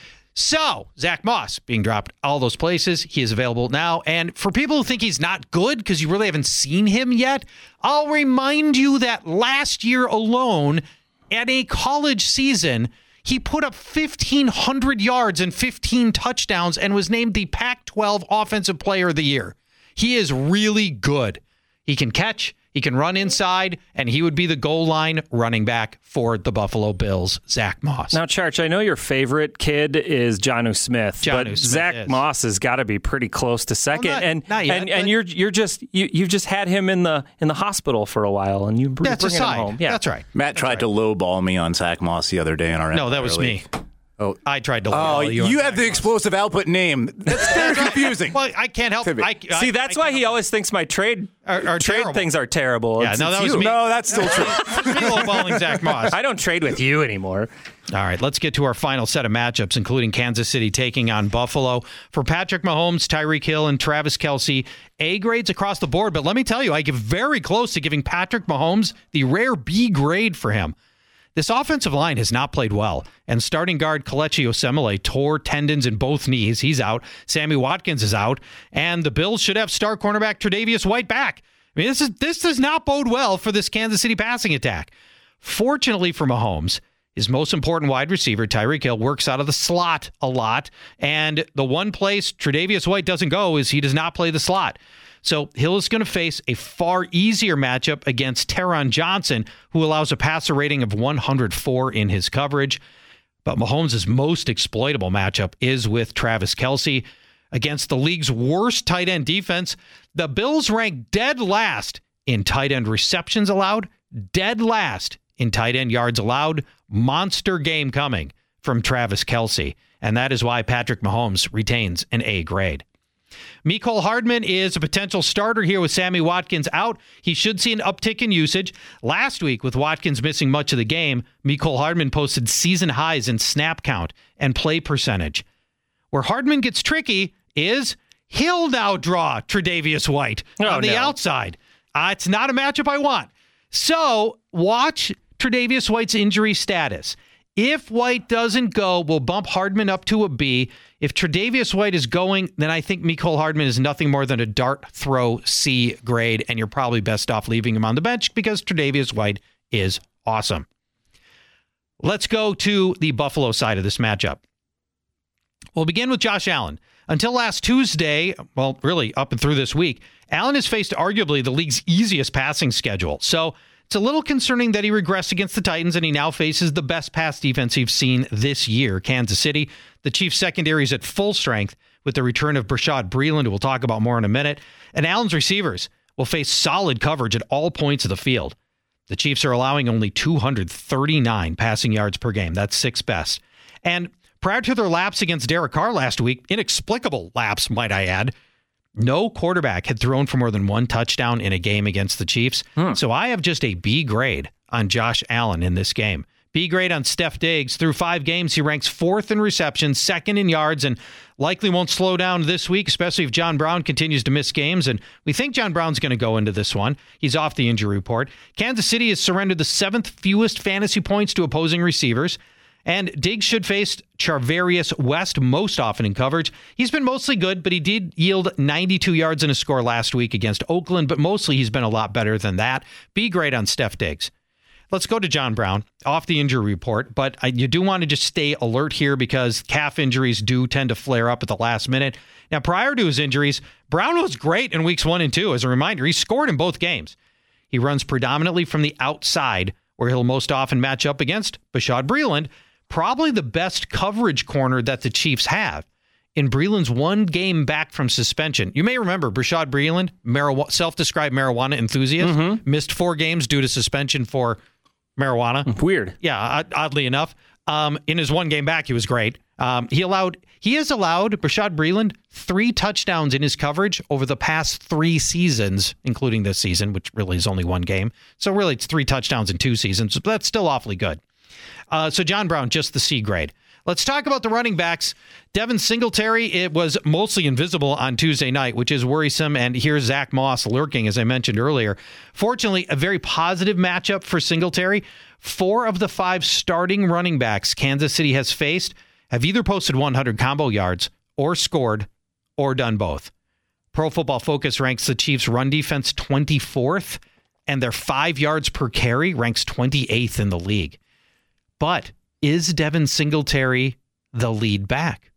So, Zach Moss being dropped all those places. He is available now. And for people who think he's not good because you really haven't seen him yet, I'll remind you that last year alone, at a college season, he put up 1,500 yards and 15 touchdowns and was named the Pac-12 Offensive Player of the Year. He is really good. He can catch, he can run inside, and he would be the goal line running back for the Buffalo Bills, Zach Moss. Now, Charch, I know your favorite kid is Jonnu Smith, but Zach Moss has got to be pretty close to second. Well, not yet, and you've just had him in the hospital for a while, and you bring him home. Yeah, that's right. Matt tried to lowball me on Zach Moss the other day in our No, that was me. Oh, I tried to. You have the explosive output name. That's very confusing. Well, I can't help it. See, that's why he always thinks my trade things are terrible. Yeah, that was me. No, that's still true. That was me lowballing Zach Moss. I don't trade with you anymore. All right, let's get to our final set of matchups, including Kansas City taking on Buffalo. For Patrick Mahomes, Tyreek Hill, and Travis Kelce, A grades across the board. But let me tell you, I get very close to giving Patrick Mahomes the rare B grade for him. This offensive line has not played well, and starting guard Kelechi Osemele tore tendons in both knees. He's out. Sammy Watkins is out, and the Bills should have star cornerback Tre'Davious White back. I mean, this does not bode well for this Kansas City passing attack. Fortunately for Mahomes, his most important wide receiver, Tyreek Hill, works out of the slot a lot, and the one place Tre'Davious White doesn't go is he does not play the slot. So Hill is going to face a far easier matchup against Taron Johnson, who allows a passer rating of 104 in his coverage. But Mahomes' most exploitable matchup is with Travis Kelce. Against the league's worst tight end defense, the Bills rank dead last in tight end receptions allowed, dead last in tight end yards allowed. Monster game coming from Travis Kelce. And that is why Patrick Mahomes retains an A grade. Mecole Hardman is a potential starter here with Sammy Watkins out. He should see an uptick in usage. Last week, with Watkins missing much of the game, Mecole Hardman posted season highs in snap count and play percentage. Where Hardman gets tricky is he'll now draw Tre'Davious White on the outside. It's not a matchup I want. So watch Tre'Davious White's injury status. If White doesn't go, we'll bump Hardman up to a B. If Tre'Davious White is going, then I think Mecole Hardman is nothing more than a dart throw C grade, and you're probably best off leaving him on the bench because Tre'Davious White is awesome. Let's go to the Buffalo side of this matchup. We'll begin with Josh Allen. Until last Tuesday, well, really up and through this week, Allen has faced arguably the league's easiest passing schedule. So It's a little concerning that he regressed against the Titans and he now faces the best pass defense he's seen this year, Kansas City. The Chiefs' secondary is at full strength with the return of Bashaud Breeland, who we'll talk about more in a minute. And Allen's receivers will face solid coverage at all points of the field. The Chiefs are allowing only 239 passing yards per game. That's sixth best. And prior to their lapse against Derek Carr last week, inexplicable lapse, might I add, no quarterback had thrown for more than one touchdown in a game against the Chiefs. So I have just a B grade on Josh Allen in this game. B grade on Steph Diggs. Through 5 games, he ranks 4th in receptions, 2nd in yards, and likely won't slow down this week, especially if John Brown continues to miss games. And we think John Brown's going to go into this one. He's off the injury report. Kansas City has surrendered the 7th fewest fantasy points to opposing receivers. And Diggs should face Charvarius West most often in coverage. He's been mostly good, but he did yield 92 yards in a score last week against Oakland, but mostly he's been a lot better than that. B grade on Steph Diggs. Let's go to John Brown, off the injury report, but you do want to just stay alert here because calf injuries do tend to flare up at the last minute. Now, prior to his injuries, Brown was great in weeks 1 and 2. As a reminder, he scored in both games. He runs predominantly from the outside, where he'll most often match up against Bashaud Breeland, probably the best coverage corner that the Chiefs have. In Breeland's 1 game back from suspension, you may remember Bashaud Breeland, self-described marijuana enthusiast, missed 4 games due to suspension for marijuana. Weird. Yeah, oddly enough. In his 1 game back, he was great. He has allowed Bashaud Breeland 3 touchdowns in his coverage over the past 3 seasons, including this season, which really is only 1 game. So really, it's 3 touchdowns in 2 seasons, but that's still awfully good. So John Brown, just the C grade. Let's talk about the running backs. Devin Singletary, it was mostly invisible on Tuesday night, which is worrisome. And here's Zach Moss lurking, as I mentioned earlier. Fortunately, a very positive matchup for Singletary. 4 of the 5 starting running backs Kansas City has faced have either posted 100 combo yards or scored or done both. Pro Football Focus ranks the Chiefs' run defense 24th, and their 5 yards per carry ranks 28th in the league. But is Devin Singletary the lead back?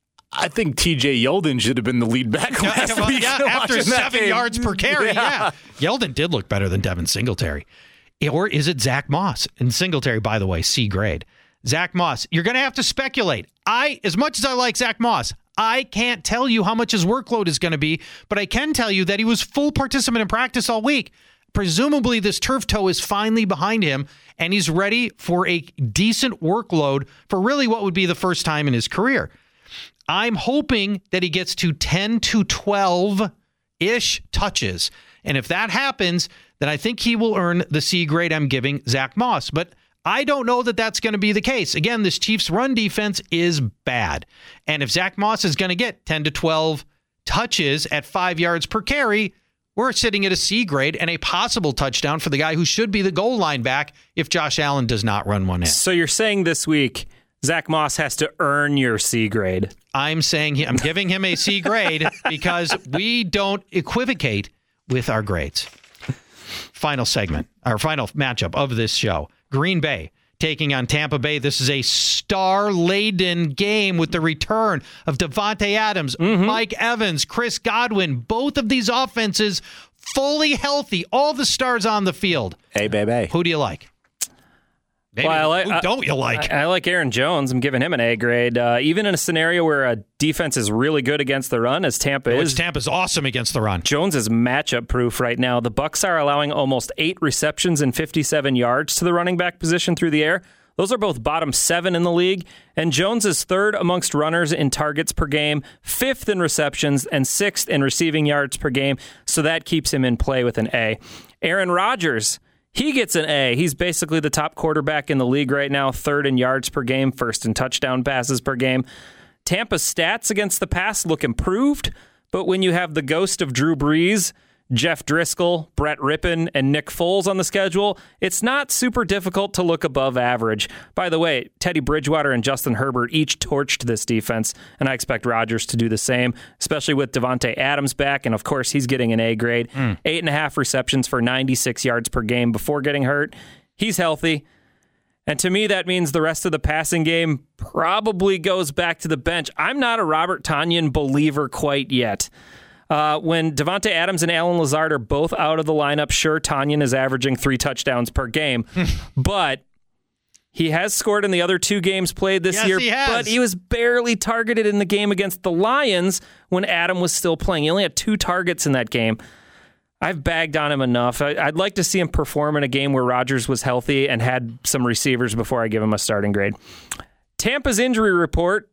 I think TJ Yeldon should have been the lead back last week. Yeah, after 7 yards per carry. Yeah. Yeldon did look better than Devin Singletary. Or is it Zach Moss? And Singletary, by the way, C grade. Zach Moss, you're going to have to speculate. As much as I like Zach Moss, I can't tell you how much his workload is going to be, but I can tell you that he was full participant in practice all week. Presumably, this turf toe is finally behind him, and he's ready for a decent workload for really what would be the first time in his career. I'm hoping that he gets to 10 to 12-ish touches. And if that happens, then I think he will earn the C grade I'm giving Zach Moss. But I don't know that that's going to be the case. Again, this Chiefs run defense is bad. And if Zach Moss is going to get 10 to 12 touches at 5 yards per carry, we're sitting at a C grade and a possible touchdown for the guy who should be the goal line back if Josh Allen does not run one in. So you're saying this week Zach Moss has to earn your C grade? I'm giving him a C grade because we don't equivocate with our grades. Final segment, our final matchup of this show. Green Bay taking on Tampa Bay. This is a star-laden game with the return of Devontae Adams, Mike Evans, Chris Godwin. Both of these offenses fully healthy. All the stars on the field. Hey, baby. Who do you like? Who don't you like? I like Aaron Jones. I'm giving him an A grade. Even in a scenario where a defense is really good against the run, as Tampa is. Tampa's awesome against the run. Jones is matchup proof right now. The Bucs are allowing almost 8 receptions and 57 yards to the running back position through the air. Those are both bottom 7 in the league. And Jones is 3rd amongst runners in targets per game, 5th in receptions, and 6th in receiving yards per game. So that keeps him in play with an A. Aaron Rodgers, he gets an A. He's basically the top quarterback in the league right now, 3rd in yards per game, 1st in touchdown passes per game. Tampa's stats against the pass look improved, but when you have the ghost of Drew Brees, Jeff Driscoll, Brett Rippon, and Nick Foles on the schedule, it's not super difficult to look above average. By the way, Teddy Bridgewater and Justin Herbert each torched this defense, and I expect Rodgers to do the same, especially with Devontae Adams back, and of course he's getting an A grade. 8.5 receptions for 96 yards per game before getting hurt. He's healthy. And to me, that means the rest of the passing game probably goes back to the bench. I'm not a Robert Tonyan believer quite yet. When Devontae Adams and Alan Lazard are both out of the lineup, sure, Tanyan is averaging 3 touchdowns per game, but he has scored in the other 2 games played this year, but he was barely targeted in the game against the Lions when Adam was still playing. He only had 2 targets in that game. I've bagged on him enough. I'd like to see him perform in a game where Rodgers was healthy and had some receivers before I give him a starting grade. Tampa's injury report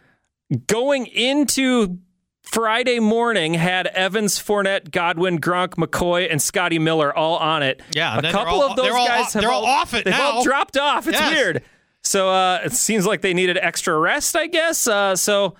going into Friday morning had Evans, Fournette, Godwin, Gronk, McCoy, and Scotty Miller all on it. Yeah, a couple of those guys they're all off it they've now. all dropped off. It's weird. So it seems like they needed extra rest, I guess. So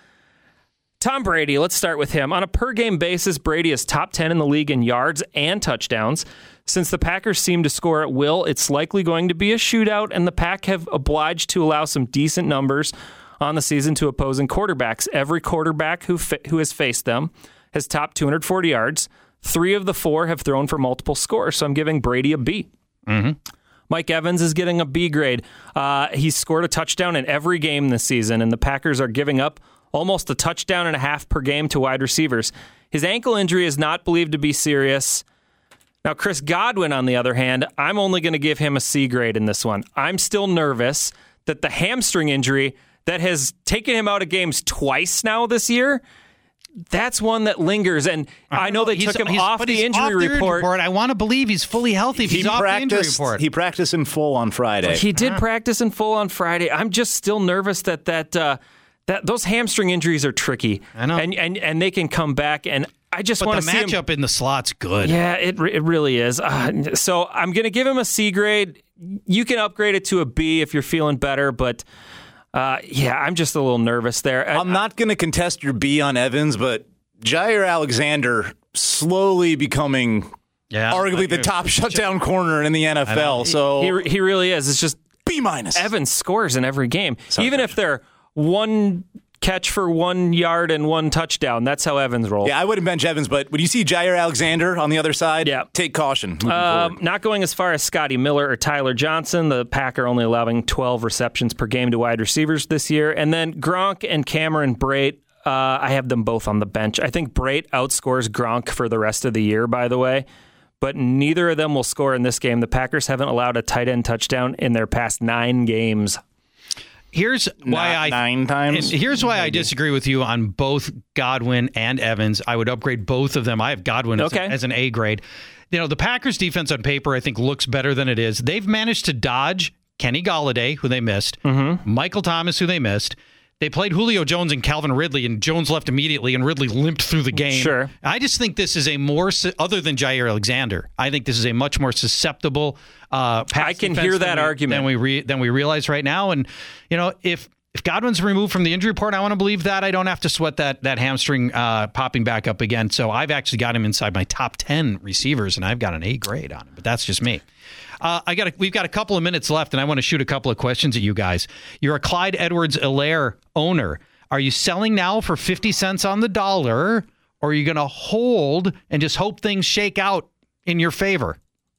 Tom Brady, let's start with him. On a per-game basis, Brady is top 10 in the league in yards and touchdowns. Since the Packers seem to score at will, it's likely going to be a shootout, and the Pack have obliged to allow some decent numbers on the season to opposing quarterbacks. Every quarterback who has faced them has topped 240 yards. 3 of the 4 have thrown for multiple scores, so I'm giving Brady a B. Mm-hmm. Mike Evans is getting a B grade. He's scored a touchdown in every game this season, and the Packers are giving up almost a touchdown and a half per game to wide receivers. His ankle injury is not believed to be serious. Now, Chris Godwin, on the other hand, I'm only going to give him a C grade in this one. I'm still nervous that the hamstring injury that has taken him out of games twice now this year, that's one that lingers. And I know they took him off the injury report. I want to believe he's fully healthy if he's off the injury report. He practiced in full on Friday. He did practice in full on Friday. I'm just still nervous that those hamstring injuries are tricky. I know. And they can come back, and I just want to see him. the matchup in the slot's good. Yeah, it really is. So I'm going to give him a C grade. You can upgrade it to a B if you're feeling better, but I'm just a little nervous there. I'm not going to contest your B on Evans, but Jair Alexander slowly becoming arguably the top shutdown corner in the NFL. So he really is. It's just B-. Evans scores in every game, even if they're 1 catch for 1 yard and 1 touchdown. That's how Evans rolls. Yeah, I wouldn't bench Evans, but when you see Jair Alexander on the other side, take caution. Not going as far as Scotty Miller or Tyler Johnson. The Pack are only allowing 12 receptions per game to wide receivers this year. And then Gronk and Cameron Brate, I have them both on the bench. I think Brate outscores Gronk for the rest of the year, by the way. But neither of them will score in this game. The Packers haven't allowed a tight end touchdown in their past 9 games. Here's why 9 times. Here's why I disagree with you on both Godwin and Evans. I would upgrade both of them. I have Godwin as an A grade. You know, the Packers defense on paper, I think, looks better than it is. They've managed to dodge Kenny Golladay, who they missed, Michael Thomas, who they missed. They played Julio Jones and Calvin Ridley, and Jones left immediately, and Ridley limped through the game. Sure. I just think this is a more, other than Jair Alexander, I think this is a much more susceptible pass I can hear that argument than we realize right now. And, you know, if Godwin's removed from the injury report, I want to believe that. I don't have to sweat that hamstring popping back up again. So I've actually got him inside my top 10 receivers, and I've got an A grade on him. But that's just me. We've got a couple of minutes left, and I want to shoot a couple of questions at you guys. You're a Clyde Edwards-Helaire owner. Are you selling now for 50 cents on the dollar, or are you going to hold and just hope things shake out in your favor?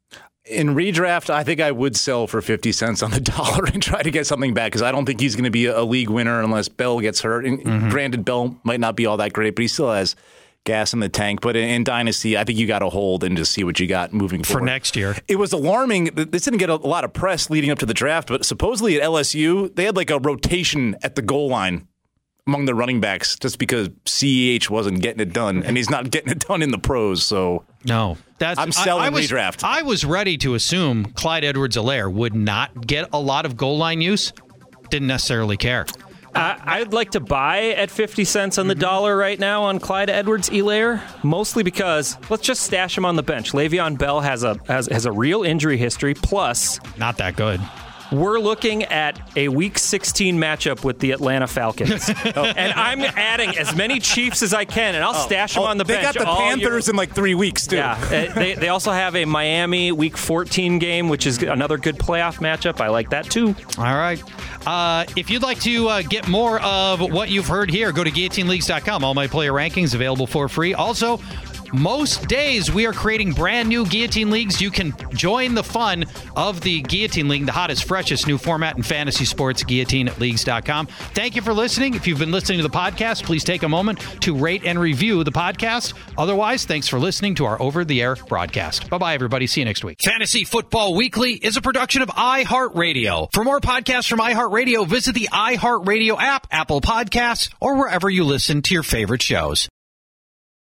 In redraft, I think I would sell for 50 cents on the dollar and try to get something back, because I don't think he's going to be a league winner unless Bell gets hurt. And granted, Bell might not be all that great, but he still has gas in the tank. But in Dynasty, I think you got to hold and just see what you got moving forward. For next year. It was alarming. This didn't get a lot of press leading up to the draft, but supposedly at LSU, they had like a rotation at the goal line among the running backs just because CEH wasn't getting it done, and he's not getting it done in the pros. So no, I'm selling redraft. I was ready to assume Clyde Edwards-Helaire would not get a lot of goal line use. Didn't necessarily care. I'd like to buy at 50 cents on the dollar right now on Clyde Edwards-Helaire, mostly because let's just stash him on the bench. Le'Veon Bell has a real injury history, plus not that good. We're looking at a Week 16 matchup with the Atlanta Falcons. And I'm adding as many Chiefs as I can, and I'll stash them on the bench. They got the Panthers in like 3 weeks, too. Yeah, they also have a Miami Week 14 game, which is another good playoff matchup. I like that, too. All right. If you'd like to get more of what you've heard here, go to GuillotineLeagues.com. All my player rankings available for free. Also, most days we are creating brand new Guillotine Leagues. You can join the fun of the Guillotine League, the hottest, freshest new format in fantasy sports, guillotineleagues.com. Thank you for listening. If you've been listening to the podcast, please take a moment to rate and review the podcast. Otherwise, thanks for listening to our over-the-air broadcast. Bye-bye, everybody. See you next week. Fantasy Football Weekly is a production of iHeartRadio. For more podcasts from iHeartRadio, visit the iHeartRadio app, Apple Podcasts, or wherever you listen to your favorite shows.